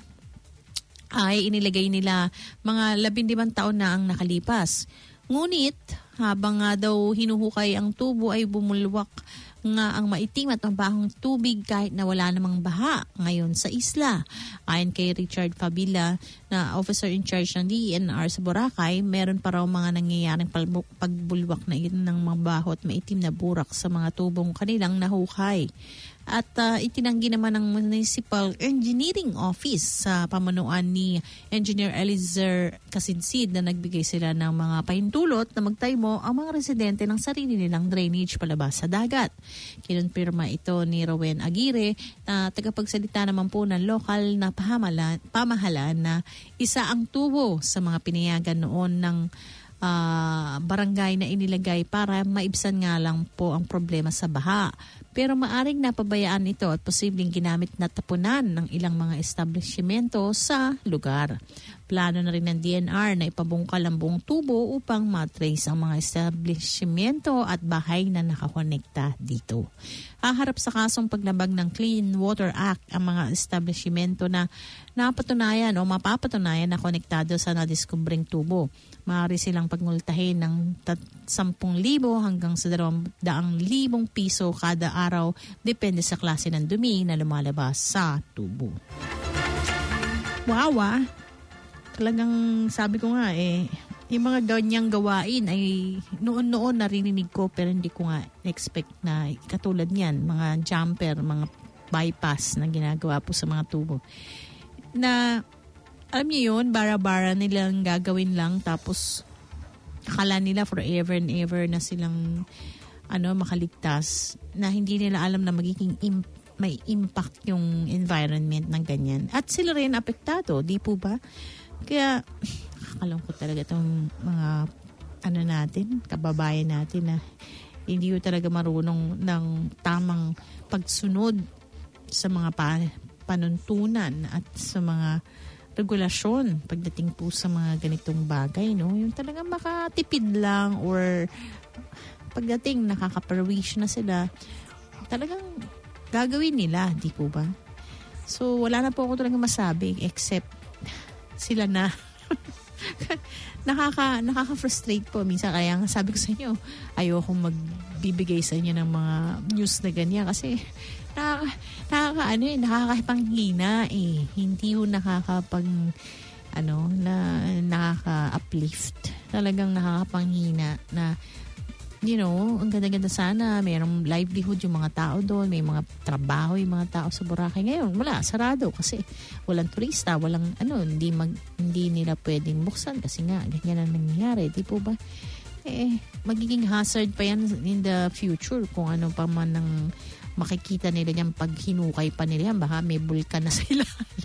ay inilagay nila mga labindimang taon na ang nakalipas. Ngunit, habang nga daw hinuhukay ang tubo ay bumulwak nga ang maitim at mabahong tubig kahit na wala namang baha ngayon sa isla. Ayon kay Richard Fabila na officer in charge ng D E N R sa Boracay, meron pa raw mga nangyayaring pagbulwak na iyon ng mabaho at maitim na burak sa mga tubong kanilang nahukay. At uh, itinanggi naman ng Municipal Engineering Office sa pamunuan ni Engineer Eliezer Kasidsid na nagbigay sila ng mga pahintulot na magtaymo ang mga residente ng sarili nilang drainage palabas sa dagat. Kinonfirma ito ni Rowen Aguirre na tagapagsalita naman po ng lokal na pamahalaan, pamahalaan na isa ang tubo sa mga pinayagan noon ng uh, barangay na inilagay para maibsan nga lang po ang problema sa baha. Pero maaring napabayaan ito at posibleng ginamit na tapunan ng ilang mga establishmento sa lugar. Plano na rin ng D N R na ipabungkal ang buong tubo upang matrace ang mga establishmento at bahay na nakakonekta dito. Haharap sa kasong paglabag ng Clean Water Act ang mga establishmento na napatunayan o mapapatunayan na konektado sa nadiskubring tubo. Maaari silang pagmultahin ng sampung libo hanggang sa dalawang libong piso kada araw depende sa klase ng dumi na lumalabas sa tubo. Wow ah! Talagang sabi ko nga eh, yung mga ganyang gawain ay noon-noon narinig ko pero hindi ko nga expect na katulad niyan, mga jumper, mga bypass na ginagawa po sa mga tubo. Na alam niyo yun, bara-bara nilang gagawin lang tapos akala nila forever and ever na silang ano makaligtas na hindi nila alam na magiging imp- may impact yung environment ng ganyan. At sila rin apektado, di po ba? Kaya nakakalungkot talaga itong mga ano natin, kababayan natin na hindi ko talaga marunong ng tamang pagsunod sa mga pa- panuntunan at sa mga regulasyon pagdating po sa mga ganitong bagay, no? Yung talagang makatipid lang or pagdating nakaka-perwish na sila, talagang gagawin nila, di po ba? So, wala na po ako talaga masabi except sila na nakaka nakaka-frustrate po minsan. Kaya nga sabi ko sa inyo, ayokong magbibigay sa inyo ng mga news na ganyan kasi nakaka, nakaka ano eh, nakakapanghina eh. Hindi yung nakakapag ano na nakaka-uplift. Talagang nakakapanghina na you know, ang ganda-ganda sana. Mayroong livelihood yung mga tao doon. May mga trabaho yung mga tao sa Boracay. Ngayon, wala. Sarado kasi walang turista. Walang ano, hindi, mag, hindi nila pwedeng buksan kasi nga, ganyan ang nangyayari. Di po ba? Eh, magiging hazard pa yan in the future kung ano pa man ang makikita nila niyan pag hinukay pa nila yan. Baka may bulkan na sila.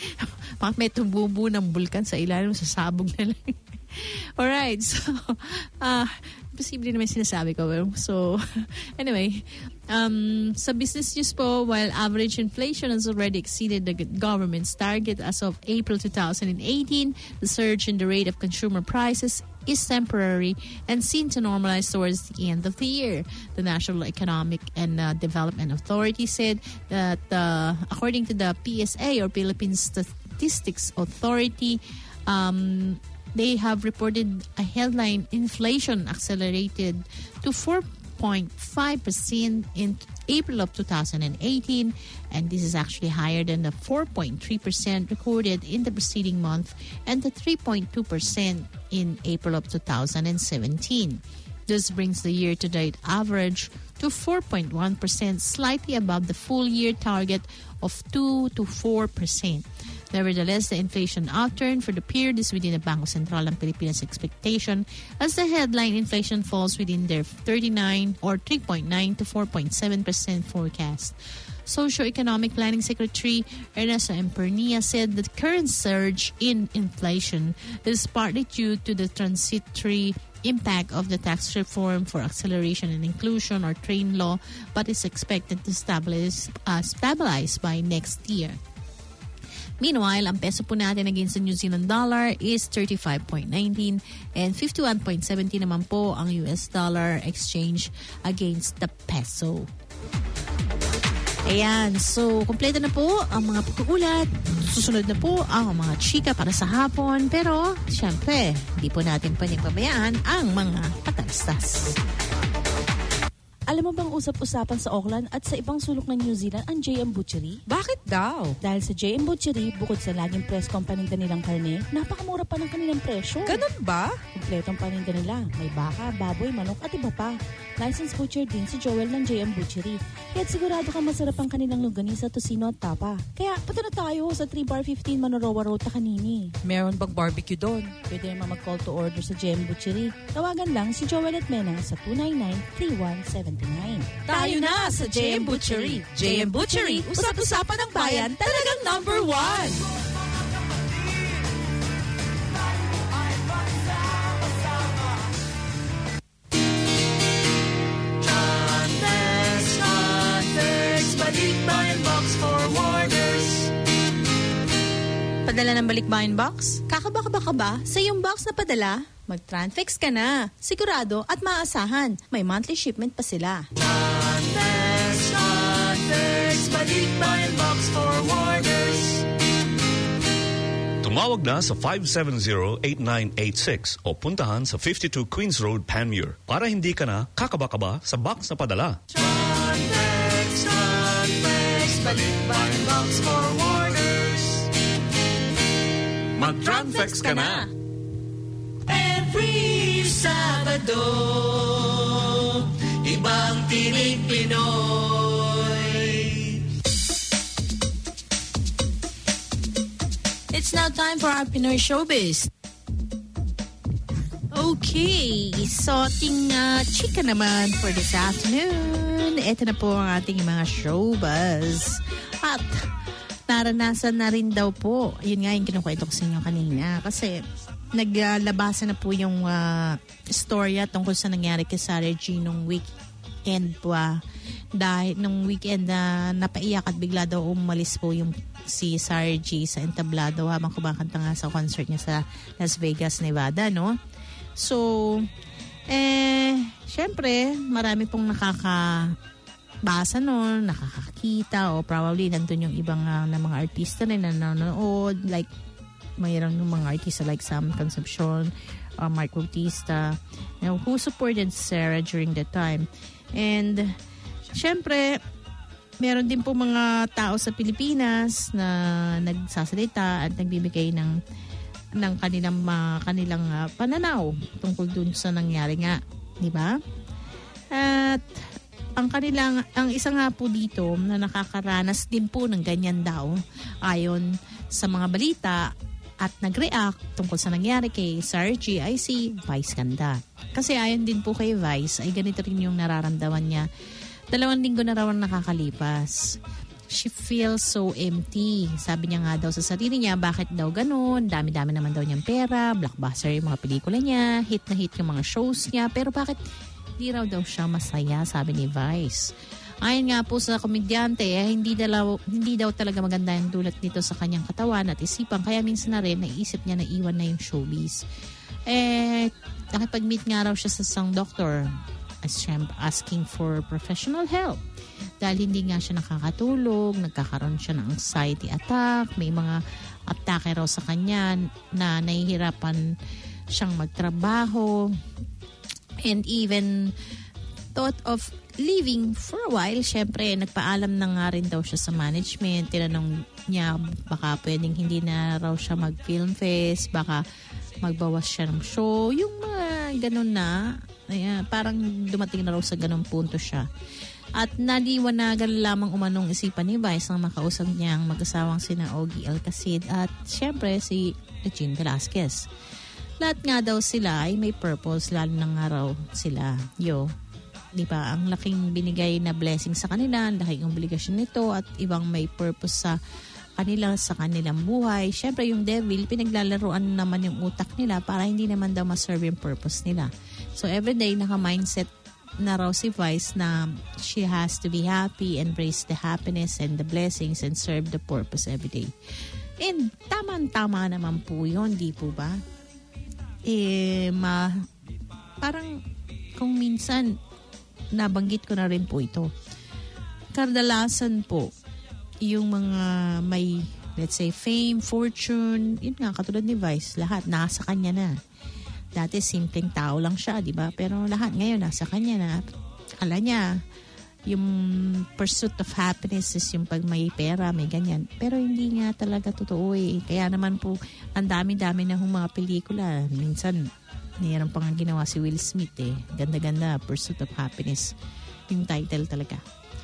Bakit may tumubo ng bulkan sa ilalim, sa sabog na lang. Alright, so, uh, posible naman sinasabi ko. So, anyway, um, sa business news po, while average inflation has already exceeded the government's target as of April twenty eighteen, the surge in the rate of consumer prices is temporary and seen to normalize towards the end of the year. The National Economic and uh, Development Authority said that uh, according to the P S A, or Philippine Statistics Authority, um, they have reported a headline inflation accelerated to four point five percent in April of two thousand eighteen, and this is actually higher than the four point three percent recorded in the preceding month and the three point two percent in April of two thousand seventeen. This brings the year-to-date average to four point one percent, slightly above the full-year target of two to four percent. Nevertheless, the inflation outturn for the period is within the Bangko Sentral ng Pilipinas expectation, as the headline inflation falls within their thirty-nine or three point nine to four point seven percent forecast. Socio-Economic Planning Secretary Ernesto Empernia said that the current surge in inflation is partly due to the transitory impact of the tax reform for acceleration and inclusion, or TRAIN law, but is expected to stabilize, uh, stabilize by next year. Meanwhile, ang peso po natin against the New Zealand dollar is thirty-five point one nine and fifty-one point one seven naman po ang U S dollar exchange against the peso. Ayan, so kompleto na po ang mga pag-uulat. Susunod na po ang mga chika para sa hapon. Pero, syempre, di po natin pwedeng pabayaan ang mga patalastas. Alam mo bang usap-usapan sa Auckland at sa ibang sulok ng New Zealand ang J M Butchery? Bakit daw? Dahil sa J M Butchery, bukod sa laging presko ang paninda nilang karne, napakamura pa ng kanilang presyo. Ganun ba? Kompletong paninda nila. May baka, baboy, manok at iba pa. Licensed butcher din si Joel ng J M Butchery. Kaya't sigurado kang masarap ang kanilang longganisa, tocino at tapa. Kaya punta na tayo sa three bar fifteen Manorowa Road, Takanini. Meron bang barbecue doon? Pwede naman mag-call to order sa J M Butchery. Tawagan lang si Joel at Mena sa two nine nine, three one seven nine. Tayo na sa J M Butchery. J M Butchery, usap-usapan ng bayan, talagang number one. Padala ng Balikbayan Box? Kakaba-kaba ka ba sa iyong box na padala? Mag-Transfix ka na. Sigurado at maasahan. May monthly shipment pa sila. Transfix, Transfix, Balikbayan Box Forwarders. Tumawag na sa five seven zero, eight nine eight six o puntahan sa fifty-two Queens Road, Panmure para hindi ka na kakaba-kaba sa box na padala. Transfix, Transfix, Balikbayan Box Forwarders. Mag-Transfix ka na! Every Sabado, ibang tinig Pinoy. It's now time for our Pinoy Showbiz. Okay, so ating uh, chika naman for this afternoon. Ito na po ang ating mga showbiz. At naranasan na rin daw po. Yun nga yung kinukwento ko sa inyo kanina. Kasi naglabasan na po yung uh, storya tungkol sa nangyari kay Sarah G nung weekend po. Uh, dahil nung weekend na uh, napaiyak at bigla daw umalis po yung si Sarah G sa entablado habang kumakanta nga sa concert niya sa Las Vegas, Nevada, no? So, eh, syempre, marami pong nakaka basa nun, nakakakita o probably nandun yung ibang uh, na mga artista rin na nanonood, like mayroon yung mga artista like Sam Concepcion, uh, Mark Bautista, you know, who supported Sarah during that time. And syempre meron din po mga tao sa Pilipinas na nagsasalita at nagbibigay ng ng kanilang uh, kanilang uh, pananaw tungkol dun sa nangyari nga, di ba? At ang kanilang, ang isa nga po dito na nakakaranas din po ng ganyan daw ayon sa mga balita at nag-react tungkol sa nangyari kay Sarah G ay si Vice Ganda. Kasi ayon din po kay Vice ay ganito rin yung nararamdaman niya. Dalawang linggo na raw ang nakakalipas. she feels so empty. Sabi niya nga daw sa sarili niya, bakit daw ganun? Dami-dami naman daw niyang pera, blockbuster yung mga pelikula niya, hit na hit yung mga shows niya, pero bakit hindi raw daw siya masaya, sabi ni Vice. Ayon nga po sa komedyante, eh, hindi, dalaw, hindi daw talaga maganda yung dulot nito sa kanyang katawan at isipan, kaya minsan na rin naisip niya na iwan na yung showbiz. Eh, nakipag-meet nga raw siya sa isang doktor asking for professional help. Dahil hindi nga siya nakakatulog, nagkakaroon siya ng anxiety attack, may mga atake raw sa kanya na nahihirapan siyang magtrabaho, and even thought of leaving for a while. Siyempre, nagpaalam na nga rin daw siya sa management. Tinanong niya baka pwedeng hindi na raw siya mag-film fest, baka magbawas siya ng show. Yung mga ganun na, ayan, parang dumating na raw sa ganung punto siya. At naliwanagan lamang umanong isipan ni Vice ang makausap niyang mag-asawang sina Ogie Alcacid at siyempre si Regine Velasquez. Lahat nga daw sila ay may purpose, lalo na nga raw sila, yo. Di ba? Ang laking binigay na blessing sa kanila, ang laking obligasyon nito at ibang may purpose sa kanila, sa kanilang buhay. Siyempre yung devil, pinaglalaroan naman yung utak nila para hindi naman daw ma-serve yung purpose nila. So everyday naka-mindset na raw si Vice na she has to be happy, embrace the happiness and the blessings and serve the purpose everyday. And tama-tama naman po yun, di po ba? Eh, ma, parang kung minsan nabanggit ko na rin po ito. Kadalasan po, yung mga may, let's say, fame, fortune, yun nga, katulad ni Vice, lahat nasa kanya na. Dati, simpleng tao lang siya, di ba? Pero lahat ngayon, nasa kanya na. Akala niya, yung pursuit of happiness is yung pag may pera, may ganyan. Pero hindi nga talaga totoo eh. Kaya naman po, ang dami-dami na hong mga pelikula. Minsan, mayroon pa nga ginawa si Will Smith eh. Ganda-ganda, Pursuit of Happiness. Yung title talaga.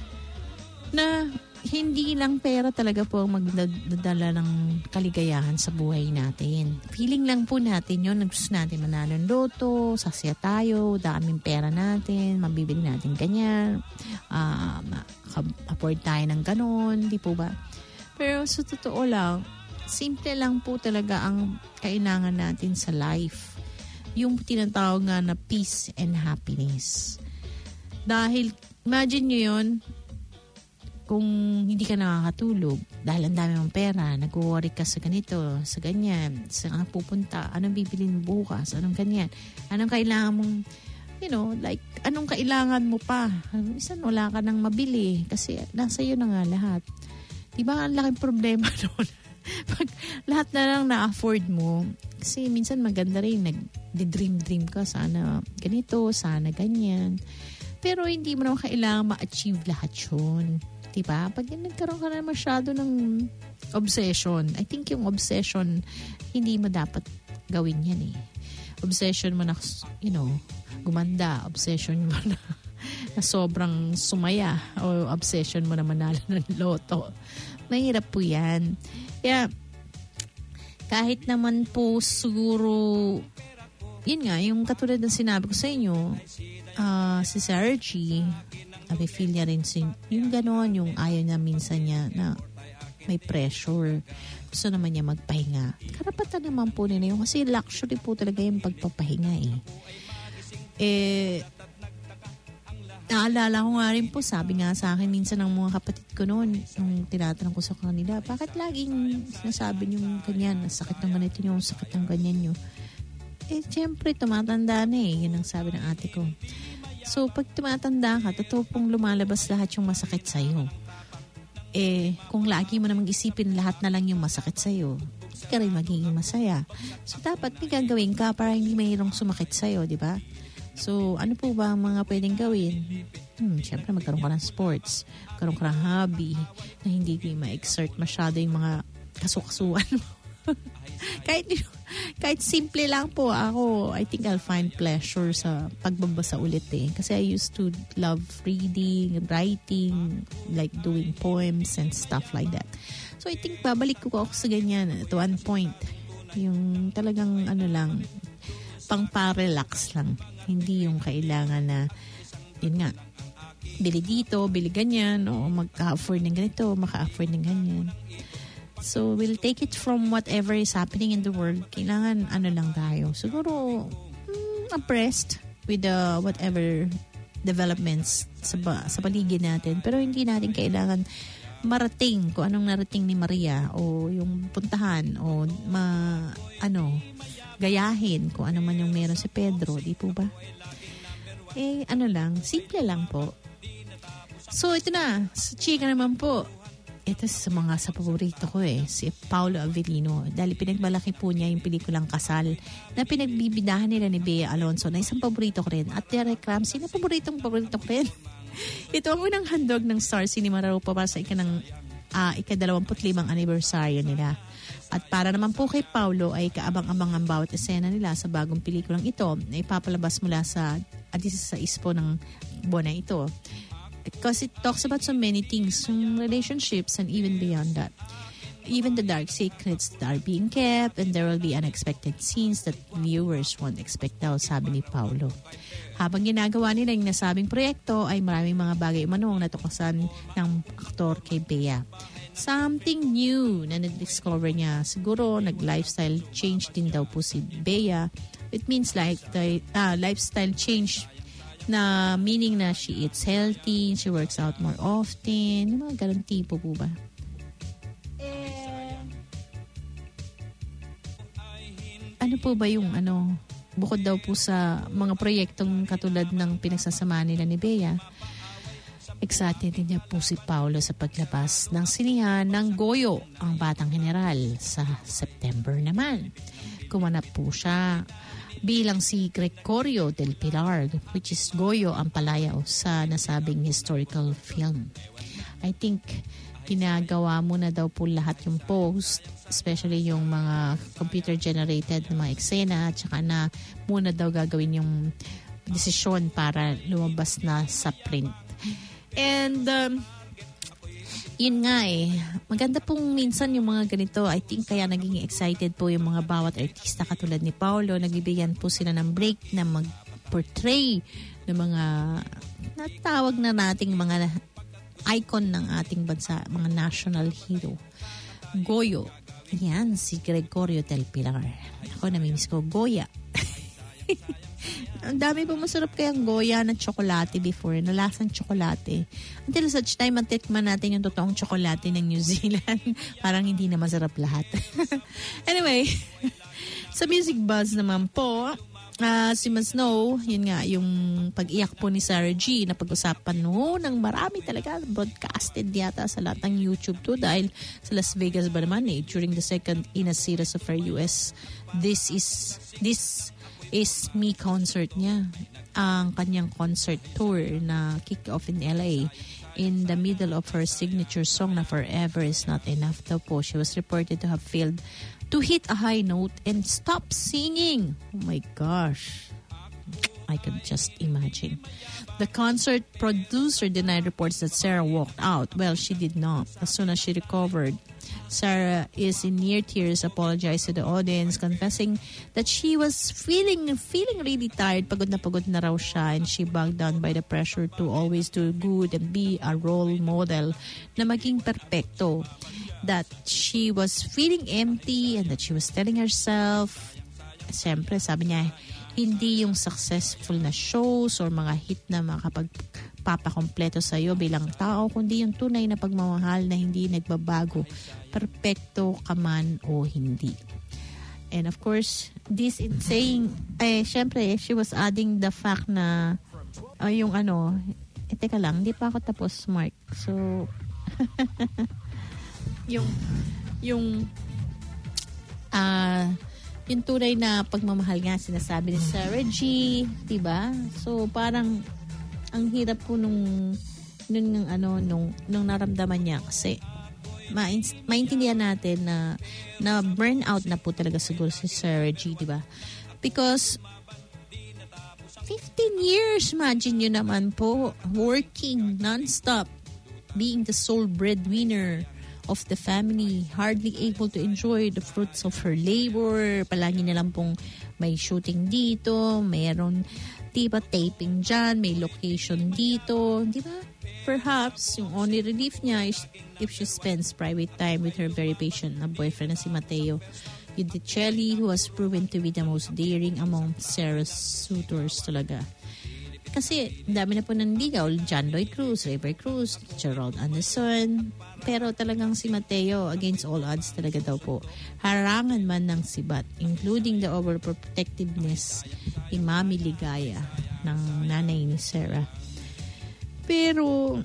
Na hindi lang pera talaga po ang magdadala ng kaligayahan sa buhay natin. Feeling lang po natin yun. Gusto natin manalo ng loto, sasaya tayo, daming pera natin, mabibili natin ganyan, uh, afford tayo ng ganon, di po ba? Pero sa totoo lang, simple lang po talaga ang kailangan natin sa life. Yung tinatawag nga na peace and happiness. Dahil, imagine nyo yun, kung hindi ka nakakatulog, dahil ang dami mong pera, nag-worry ka sa ganito, sa ganyan, saan ka pupunta, anong bibilin mo bukas, anong ganyan, anong kailangan mong, you know, like, anong kailangan mo pa. Minsan wala ka nang mabili kasi nasa iyo na nga lahat. Diba ang laking problema doon? Pag lahat na lang na-afford mo, kasi minsan maganda rin, nag-dream-dream ka, sana ganito, sana ganyan. Pero hindi mo naman kailangan ma-achieve lahat yun. Diba? Pag nagkaroon ka na masyado ng obsession, I think yung obsession, hindi mo dapat gawin yan eh. Obsession mo na, you know, gumanda. Obsession mo na, na sobrang sumaya. O obsession mo na manalo ng loto. Mahirap po yan. Kaya, kahit naman po siguro, yun nga, yung katulad ng sinabi ko sa inyo, uh, si Sarah G, sabi, feel niya rin sin, yung gano'n, yung ayaw niya minsan niya na may pressure. Gusto naman niya magpahinga. Karapatan naman po nila yun kasi luxury po talaga yung pagpapahinga eh. Eh, naalala ko nga rin po, sabi nga sa akin minsan ng mga kapatid ko noon, nung tinatanong ko sa kanila, bakit laging sinasabi niyo ganyan, sakit ng ganito niyo, sakit ng ganyan niyo? Eh, siyempre, tumatanda na eh. Yun ang sabi ng ate ko. So, pag tumatanda ka, totoo pong lumalabas lahat yung masakit sa'yo. Eh, kung lagi mo namang isipin lahat na lang yung masakit sa'yo, hindi ka rin magiging masaya. So, dapat may gagawin ka para hindi mayroong sumakit sa'yo, di ba? So, ano po ba ang mga pwedeng gawin? Hmm, syempre, magkaroon ka ng sports. Magkaroon ka ng hobby na hindi ma-exert masyado yung mga kasukasuan mo. kahit kahit simple lang po ako, I think I'll find pleasure sa pagbabasa ulit eh. Kasi I used to love reading, writing, like doing poems and stuff like that. So I think babalik ko ako sa ganyan at one point. Yung talagang ano lang, pang pa-relax lang. Hindi yung kailangan na, yun nga, bili dito, bili ganyan, o magka-afford ng ganito, maka-afford ng ganyan. So, we'll take it from whatever is happening in the world. Kailangan, ano lang tayo, siguro, mm, abreast with the whatever developments sa, ba, sa paligid natin. Pero hindi natin kailangan marating kung anong narating ni Maria o yung puntahan o ma, ano, gayahin kung ano man yung meron si Pedro, di po ba? Eh, ano lang, simple lang po. So, ito na, sa chika naman po, ito sa mga sa paborito ko eh, si Paolo Avellino. Dahil pinagmalaki po niya yung pelikulang Kasal na pinagbibidahan nila ni Bea Alonzo na isang paborito ko rin. At Derek Ramsey na paboritong paborito ko rin. Ito ang unang handog ng Star Cinema raw pa para sa ikanang uh, ikadalawamput limang anibersaryo nila. At para naman po kay Paulo ay kaabang-abang ang bawat esena nila sa bagong pelikulang ito na ipapalabas mula sa adisesais po ng buwan na ito. Because it talks about so many things, some relationships and even beyond that. Even the dark secrets that are being kept and there will be unexpected scenes that viewers won't expect daw, sabi ni Paulo. Habang ginagawa nila yung nasabing proyekto ay maraming mga bagay umanong natuklasan ng aktor kay Bea. Something new na na-discover niya. Siguro nag-lifestyle change din daw po si Bea. It means like the uh, lifestyle change na meaning na she eats healthy, she works out more often. Yung mga ganun tipo po ba? Eh, ano po ba yung ano, bukod daw po sa mga proyektong katulad ng pinagsasama nila ni Bea, excited din niya po si Paulo sa paglabas ng sinihan ng Goyo, ang Batang General, sa September naman. Kumanap po siya bilang si Gregorio del Pilar, which is Goyo ang Palaya sa nasabing historical film. I think ginagawa mo na daw po lahat yung post, especially yung mga computer-generated na mga eksena, at saka na muna daw gagawin yung desisyon para lumabas na sa print. And um, yun nga eh, maganda pong minsan yung mga ganito. I think kaya naging excited po yung mga bawat artista katulad ni Paulo. Nagbibigyan po sila ng break na mag-portray ng mga natawag na nating mga icon ng ating bansa, mga national hero. Goyo. Yan, si Gregorio del Pilar. Ako, namimiss ko, Goya. Ang dami po masarap kayang Goya na tsokolate before, na lasang tsokolate. Until such time, matikman natin yung totoong tsokolate ng New Zealand. Parang hindi na masarap lahat. Anyway, sa Music Buzz naman po, uh, si Mas Snow, yun nga, yung pag-iyak po ni Sarah G, na pag-usapan no, ng marami talaga, broadcasted yata sa lahat ng YouTube to, dahil sa Las Vegas ba naman eh, during the second in a series of her U S, this is, this is Me concert niya, ang kanyang concert tour na kick-off in L A in the middle of her signature song na Forever Is Not Enough daw po. She was reported to have failed to hit a high note and stop singing. Oh my gosh, I can just imagine. The concert producer denied reports that Sarah walked out. Well, she did not. As soon as she recovered, Sarah is in near tears, apologized to the audience, confessing that she was feeling feeling really tired. Pagod na pagod na raw siya, and she bogged down by the pressure to always do good and be a role model na maging perfecto. That she was feeling empty and that she was telling herself, siyempre sabi niya, hindi yung successful na shows or mga hit na makapagpapakompleto sa'yo bilang tao, kundi yung tunay na pagmamahal na hindi nagbabago, perpekto ka man o hindi. And of course, this in saying, eh, syempre, she was adding the fact na, uh, yung ano, eh, teka lang, hindi pa ako tapos, Mark. So, yung, yung, ah, uh, yung tunay na pagmamahal nga sinasabi ni Sarah G, diba? So parang ang hirap po nung nung, nung ano nung nung naramdaman niya kasi ma- maintindihan natin na na burnout na po talaga siguro si Sarah G, diba? Because fifteen years, imagine nyo naman po, working non-stop, being the sole breadwinner of the family, hardly able to enjoy the fruits of her labor. Palagi na lang pong may shooting dito, mayroon di ba, taping dyan, may location dito, di ba? Perhaps, yung only relief niya is if she spends private time with her very patient na boyfriend na si Mateo Yudicelli, who has proven to be the most daring among Sarah's suitors talaga. Kasi dami na po nanligaw, John Lloyd Cruz, River Cruz, Gerald Anderson. Pero talagang si Mateo, against all odds talaga daw po, harangan man ng sibat, including the overprotectiveness ni Mami Ligaya ng nanay ni Sarah. Pero,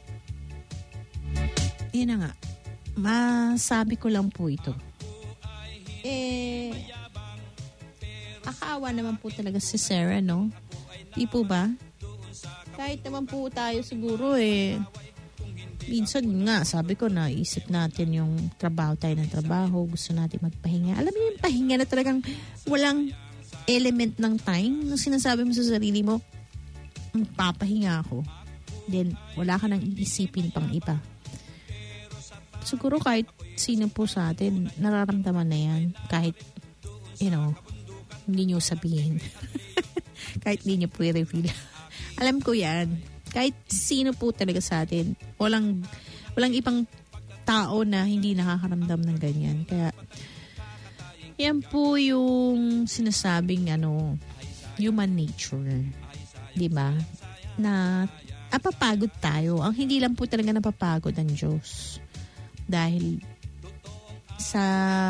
yun na nga, masabi ko lang po ito. Eh, akaawa naman po talaga si Sarah, no? Di po ba? Kahit naman po tayo siguro eh, minsan nga, sabi ko, naisip natin yung trabaho tayo ng trabaho, gusto natin magpahinga. Alam mo yung pahinga na talagang walang element ng time. Nung sinasabi mo sa sarili mo, magpapahinga ako. Then, wala ka nang iisipin pang iba. Siguro kahit sino po sa atin, nararamdaman na yan. Kahit, you know, hindi nyo sabihin. Kahit hindi nyo po i-reveal. Alam ko yan. Kahit sino po talaga sa atin, walang, walang ibang tao na hindi nakakaramdam ng ganyan. Kaya, yan po yung sinasabing, ano, human nature. Diba? Na, napapagod tayo. Ang hindi lang po talaga napapagod ang Diyos. Dahil, sa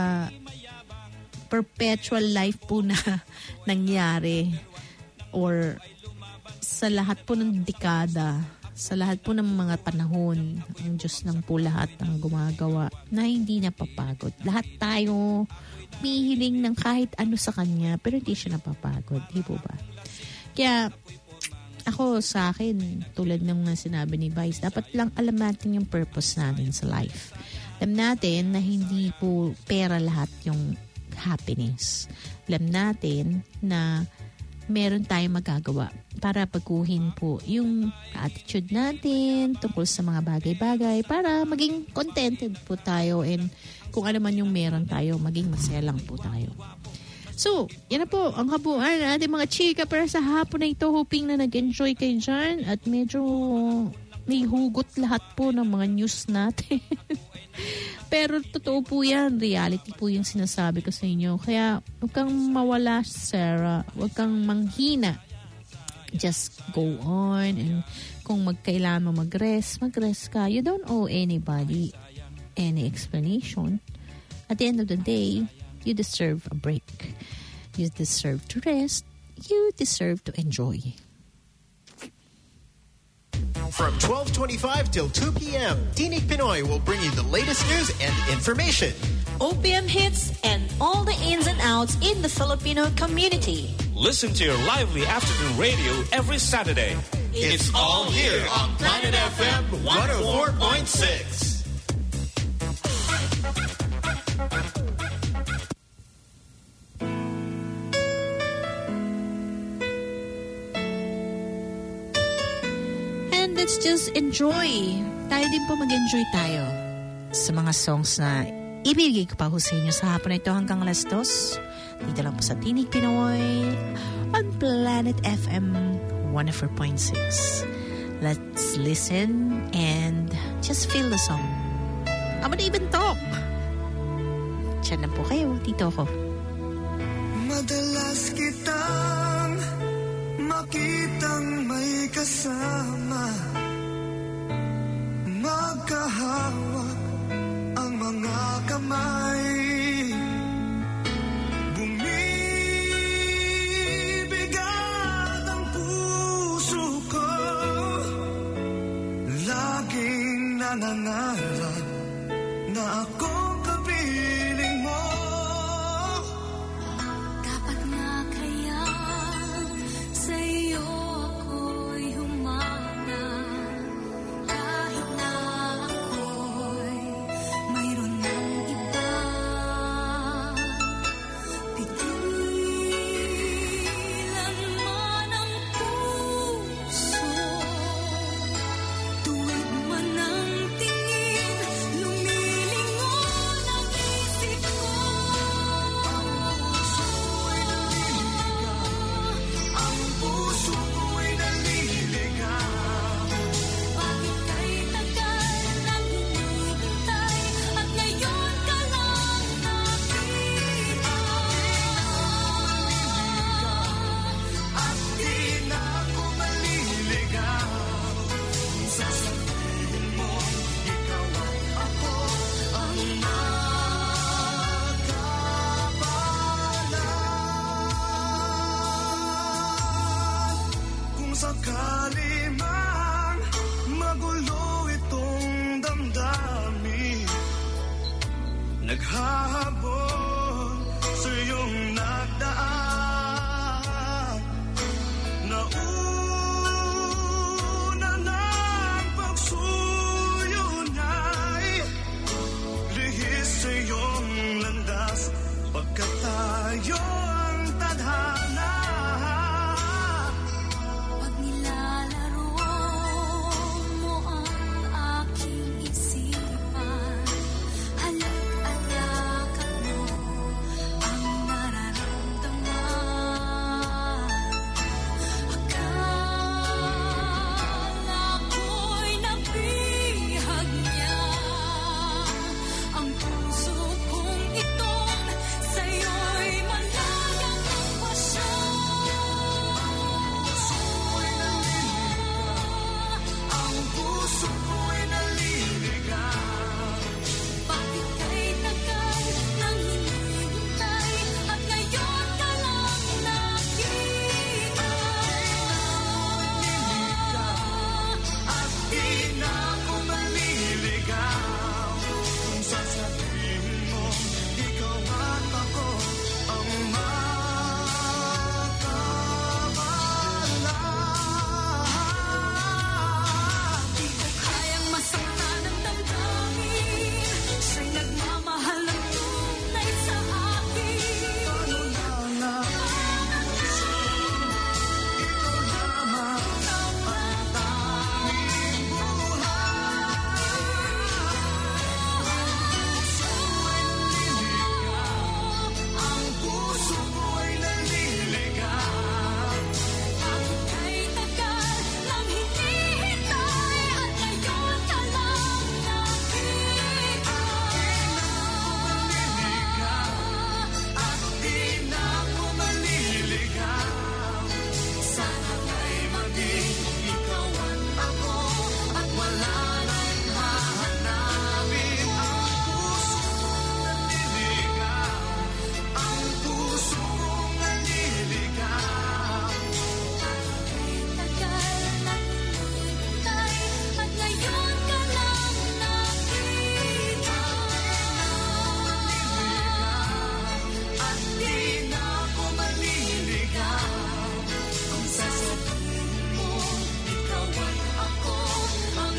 perpetual life po na nangyari, or sa lahat po ng dekada, sa lahat po ng mga panahon, ang Diyos lang po lahat ang gumagawa na hindi napapagod. Lahat tayo mihiling ng kahit ano sa Kanya, pero hindi siya napapagod. Di po ba? Kaya, ako sa akin, tulad ng mga sinabi ni Vice, dapat lang alam natin yung purpose natin sa life. Alam natin na hindi po pera lahat yung happiness. Alam natin na meron tayong magagawa para baguhin po yung attitude natin tungkol sa mga bagay-bagay para maging contented po tayo, and kung ano man yung meron tayo, maging masaya lang po tayo. So, yan na po ang kabuuan ng ating mga chika para sa hapon na ito. Hoping na nag-enjoy kayo dyan at medyo may hugot lahat po ng mga news natin. Pero totoo po yan. Reality po yung sinasabi ko sa inyo. Kaya huwag kang mawala, Sarah. Huwag kang manghina. Just go on. And kung magkailangan mo mag-rest, mag-rest ka. You don't owe anybody any explanation. At the end of the day, you deserve a break. You deserve to rest. You deserve to enjoy. From twelve twenty-five till two p.m., Tinig Pinoy will bring you the latest news and information. O P M hits and all the ins and outs in the Filipino community. Listen to your lively afternoon radio every Saturday. It's all here on Planet F M one oh four point six. Let's just enjoy. Tayo din po mag-enjoy tayo sa mga songs na ibigay ko pa ho sa inyo sa hapon na ito hanggang alas dos. Dito lang po sa Tinig Pinoy on Planet F M one oh four point six. Let's listen and just feel the song. I'm gonna even talk. Diyan lang po kayo. Dito ako. Madalas kitang makitang may kasama, magkahawak ang mga kamay, bumibigat ang puso ko, laging nangangarap na akong kapiling mo. Kapag nga kaya sa'yo ako'y humana, kahit na ako'y mayroon ng iba, pigilan man ang puso, tuwid man ang tingin, lumilingon ang isip. naghahabol sa iyong nagdaan. Nauna ng pagsuyo niya'y lihis sa iyong landas, pagkat tayo ang tadhana. Pag nilalaro mo ang aking isipan, halik at yakap mo ang nararamdaman. Akala ko'y nabihag niya ang puso kong itong sa'yo'y malayang pasyon. Ang puso ko'y naliligaw. Bakit kay tagal nang hinihintay at ngayon ka lang nakita? At di na ako maliligaw kung sasabihin mo ikaw at ako ang magkabala. Di ko kayang masaktan ang damdamin, siya'y nagmamahal ng tunay sa akin. Ano na nga ang puso, ikaw lamang ang tanging buhay. Ang puso ko'y naliligaw. Bakit kay tagal nang hinihintay at ngayon ka lang nakita? At di na ako maliligaw. Sana kay maging ikaw at ako, at wala nang hahanapin. Ang puso kong naliligaw. Ang puso kong naliligaw. Kay tagal nang hinihintay at ngayon ka lang nakita? At di na ako maliligaw kung sasabihin mo ikaw at ako ang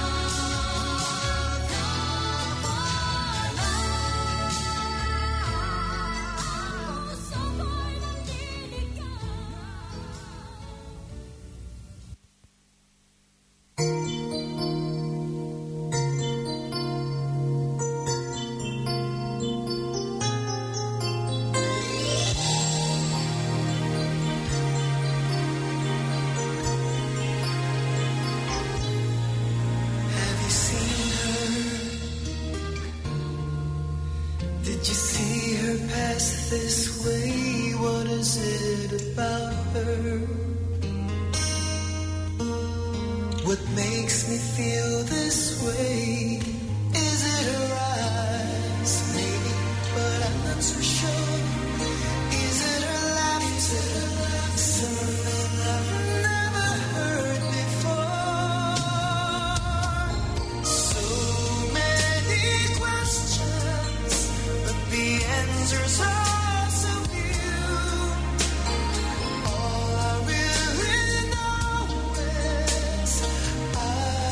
magkabala. Puso ko'y naliligaw. Have you seen her? Did you see her pass this way? What is it about her? What makes me feel this way? Is it her eyes? Maybe, but I'm not so sure. Is it her laughter? Something I've never heard before. So many questions, but the answers are so few. All I really know is I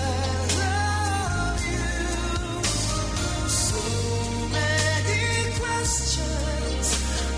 love you. So many questions,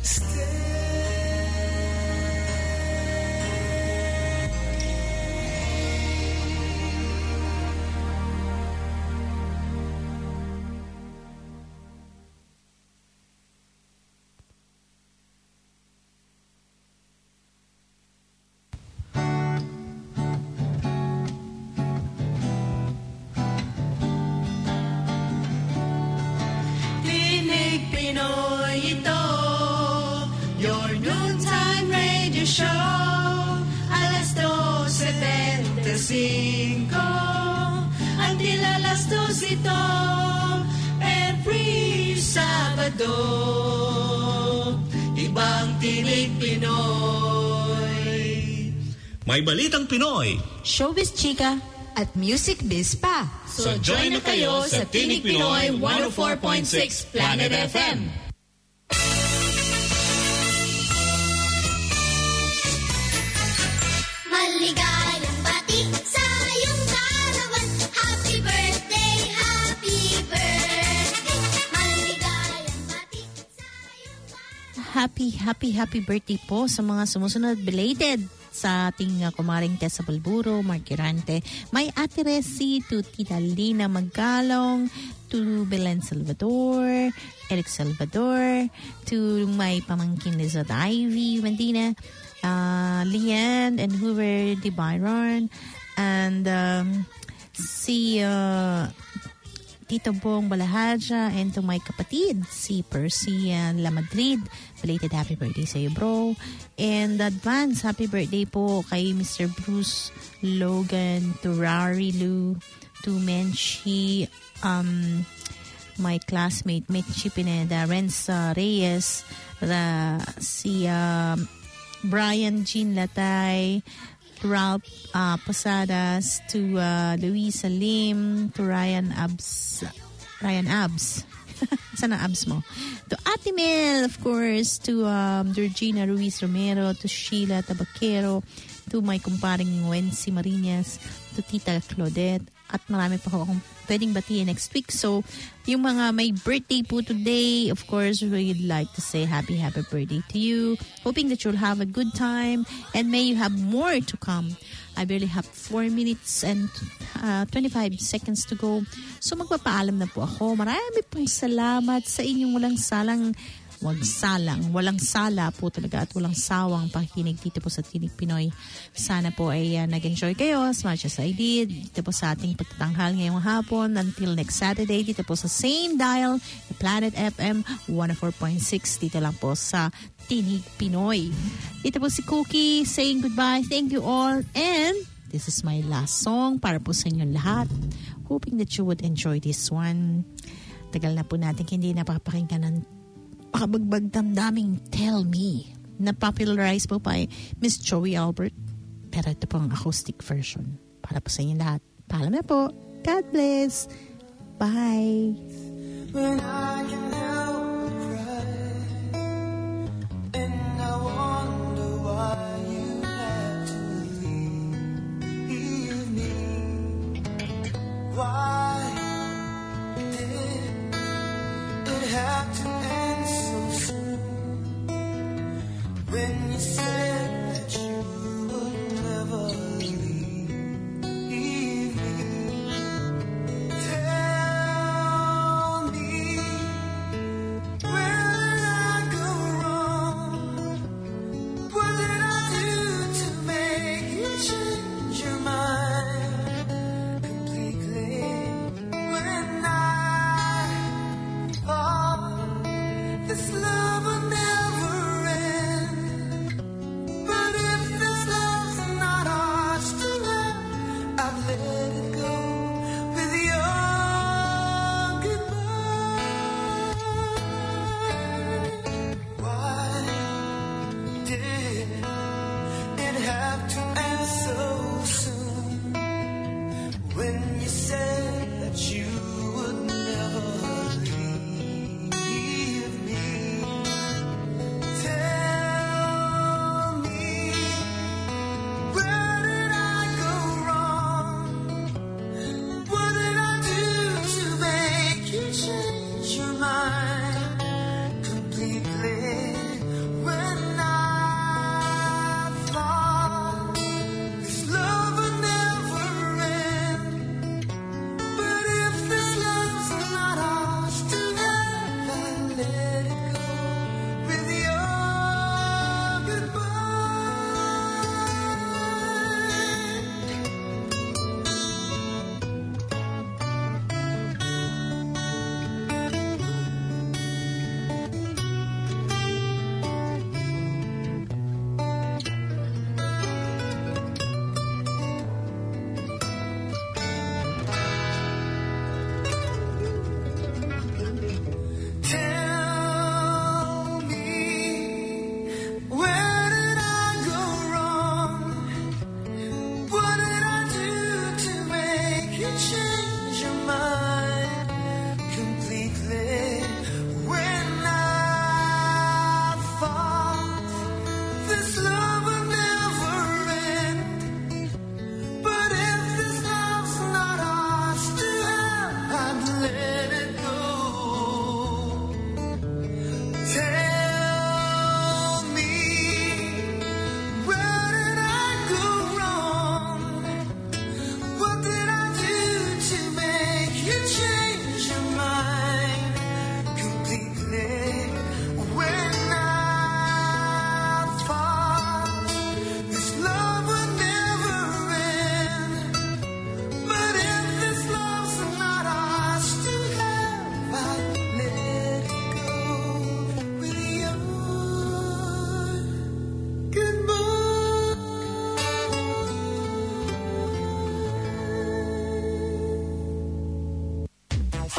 Tinig Pinoy ito, your noontime radio show. Alas dose twenty-five, until alas dos ito, every Sabado. Ibang Tinig Pinoy. May balitang Pinoy. Showbiz chika at music biz pa. So join na kayo sa Tinig Pinoy one oh four point six Planet F M. Maligayang bati sa iyong kaarawan. Happy birthday, happy birthday. Maligayang bati sa iyong kaarawan. Happy, happy, happy birthday po sa mga sumusunod belated sa ating uh, kumaring Tessa Balburo, Mark Girante, may Ate Resi, to Tita Lina Maggalong, to Belen Salvador, Eric Salvador, to my pamangkin Lizard Ivy Medina, uh, Leanne and Hoover de Byron, and um, si uh, Tito Bong Balahaja, and to my kapatid, si Percy uh, La Madrid. Belated happy birthday sa iyo, bro. And advance happy birthday po kay Mister Bruce Logan, to Rari Lou, to Menchi, um, my classmate Menchi Pineda, Renza Reyes, ra, si uh, Brian Jean Latay, Ralph uh, Posadas, to uh, Luisa Lim, to Ryan Abs, Ryan Abs. Saan ang abs mo? To Ate Mel, of course, to um, Georgina Ruiz Romero, to Sheila Tabaquero, to my kumparing Wency Marinas, to Tita Claudette, at marami pa ako akong pwedeng batiin next week. So, yung mga may birthday po today, of course, we'd like to say happy, happy birthday to you. Hoping that you'll have a good time and may you have more to come. I barely have four minutes and uh, twenty-five seconds to go. So, magpapaalam na po ako. Marami pong salamat sa inyong walang salang wag salang, walang sala po talaga at walang sawang pakikinig dito po sa Tinig Pinoy. Sana po ay uh, nag-enjoy kayo as much as I did dito po sa ating pagtatanghal ngayong hapon. Until next Saturday, dito po sa same dial, Planet F M one oh four point six, dito lang po sa Tinig Pinoy. Dito po si Cookie saying goodbye. Thank you all, and this is my last song para po sa inyong lahat. Hoping that you would enjoy this one. Tagal na po natin hindi napapakinggan ng pakabagbag damdaming Tell Me, na popularized po by Miss Joey Albert. Pero ito po ang acoustic version para po sa inyo lahat. Paalam na po. God bless. Bye. When I can help but cry, and I wonder why you had to leave me. Why did it have to end so soon? When you said that you would never leave me. Tell me, where did I go wrong? What did I do to make you change your mind completely? When I thought this love would never end,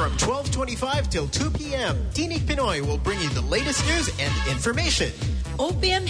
From twelve twenty-five till two p.m., Tinig Pinoy will bring you the latest news and information. O P M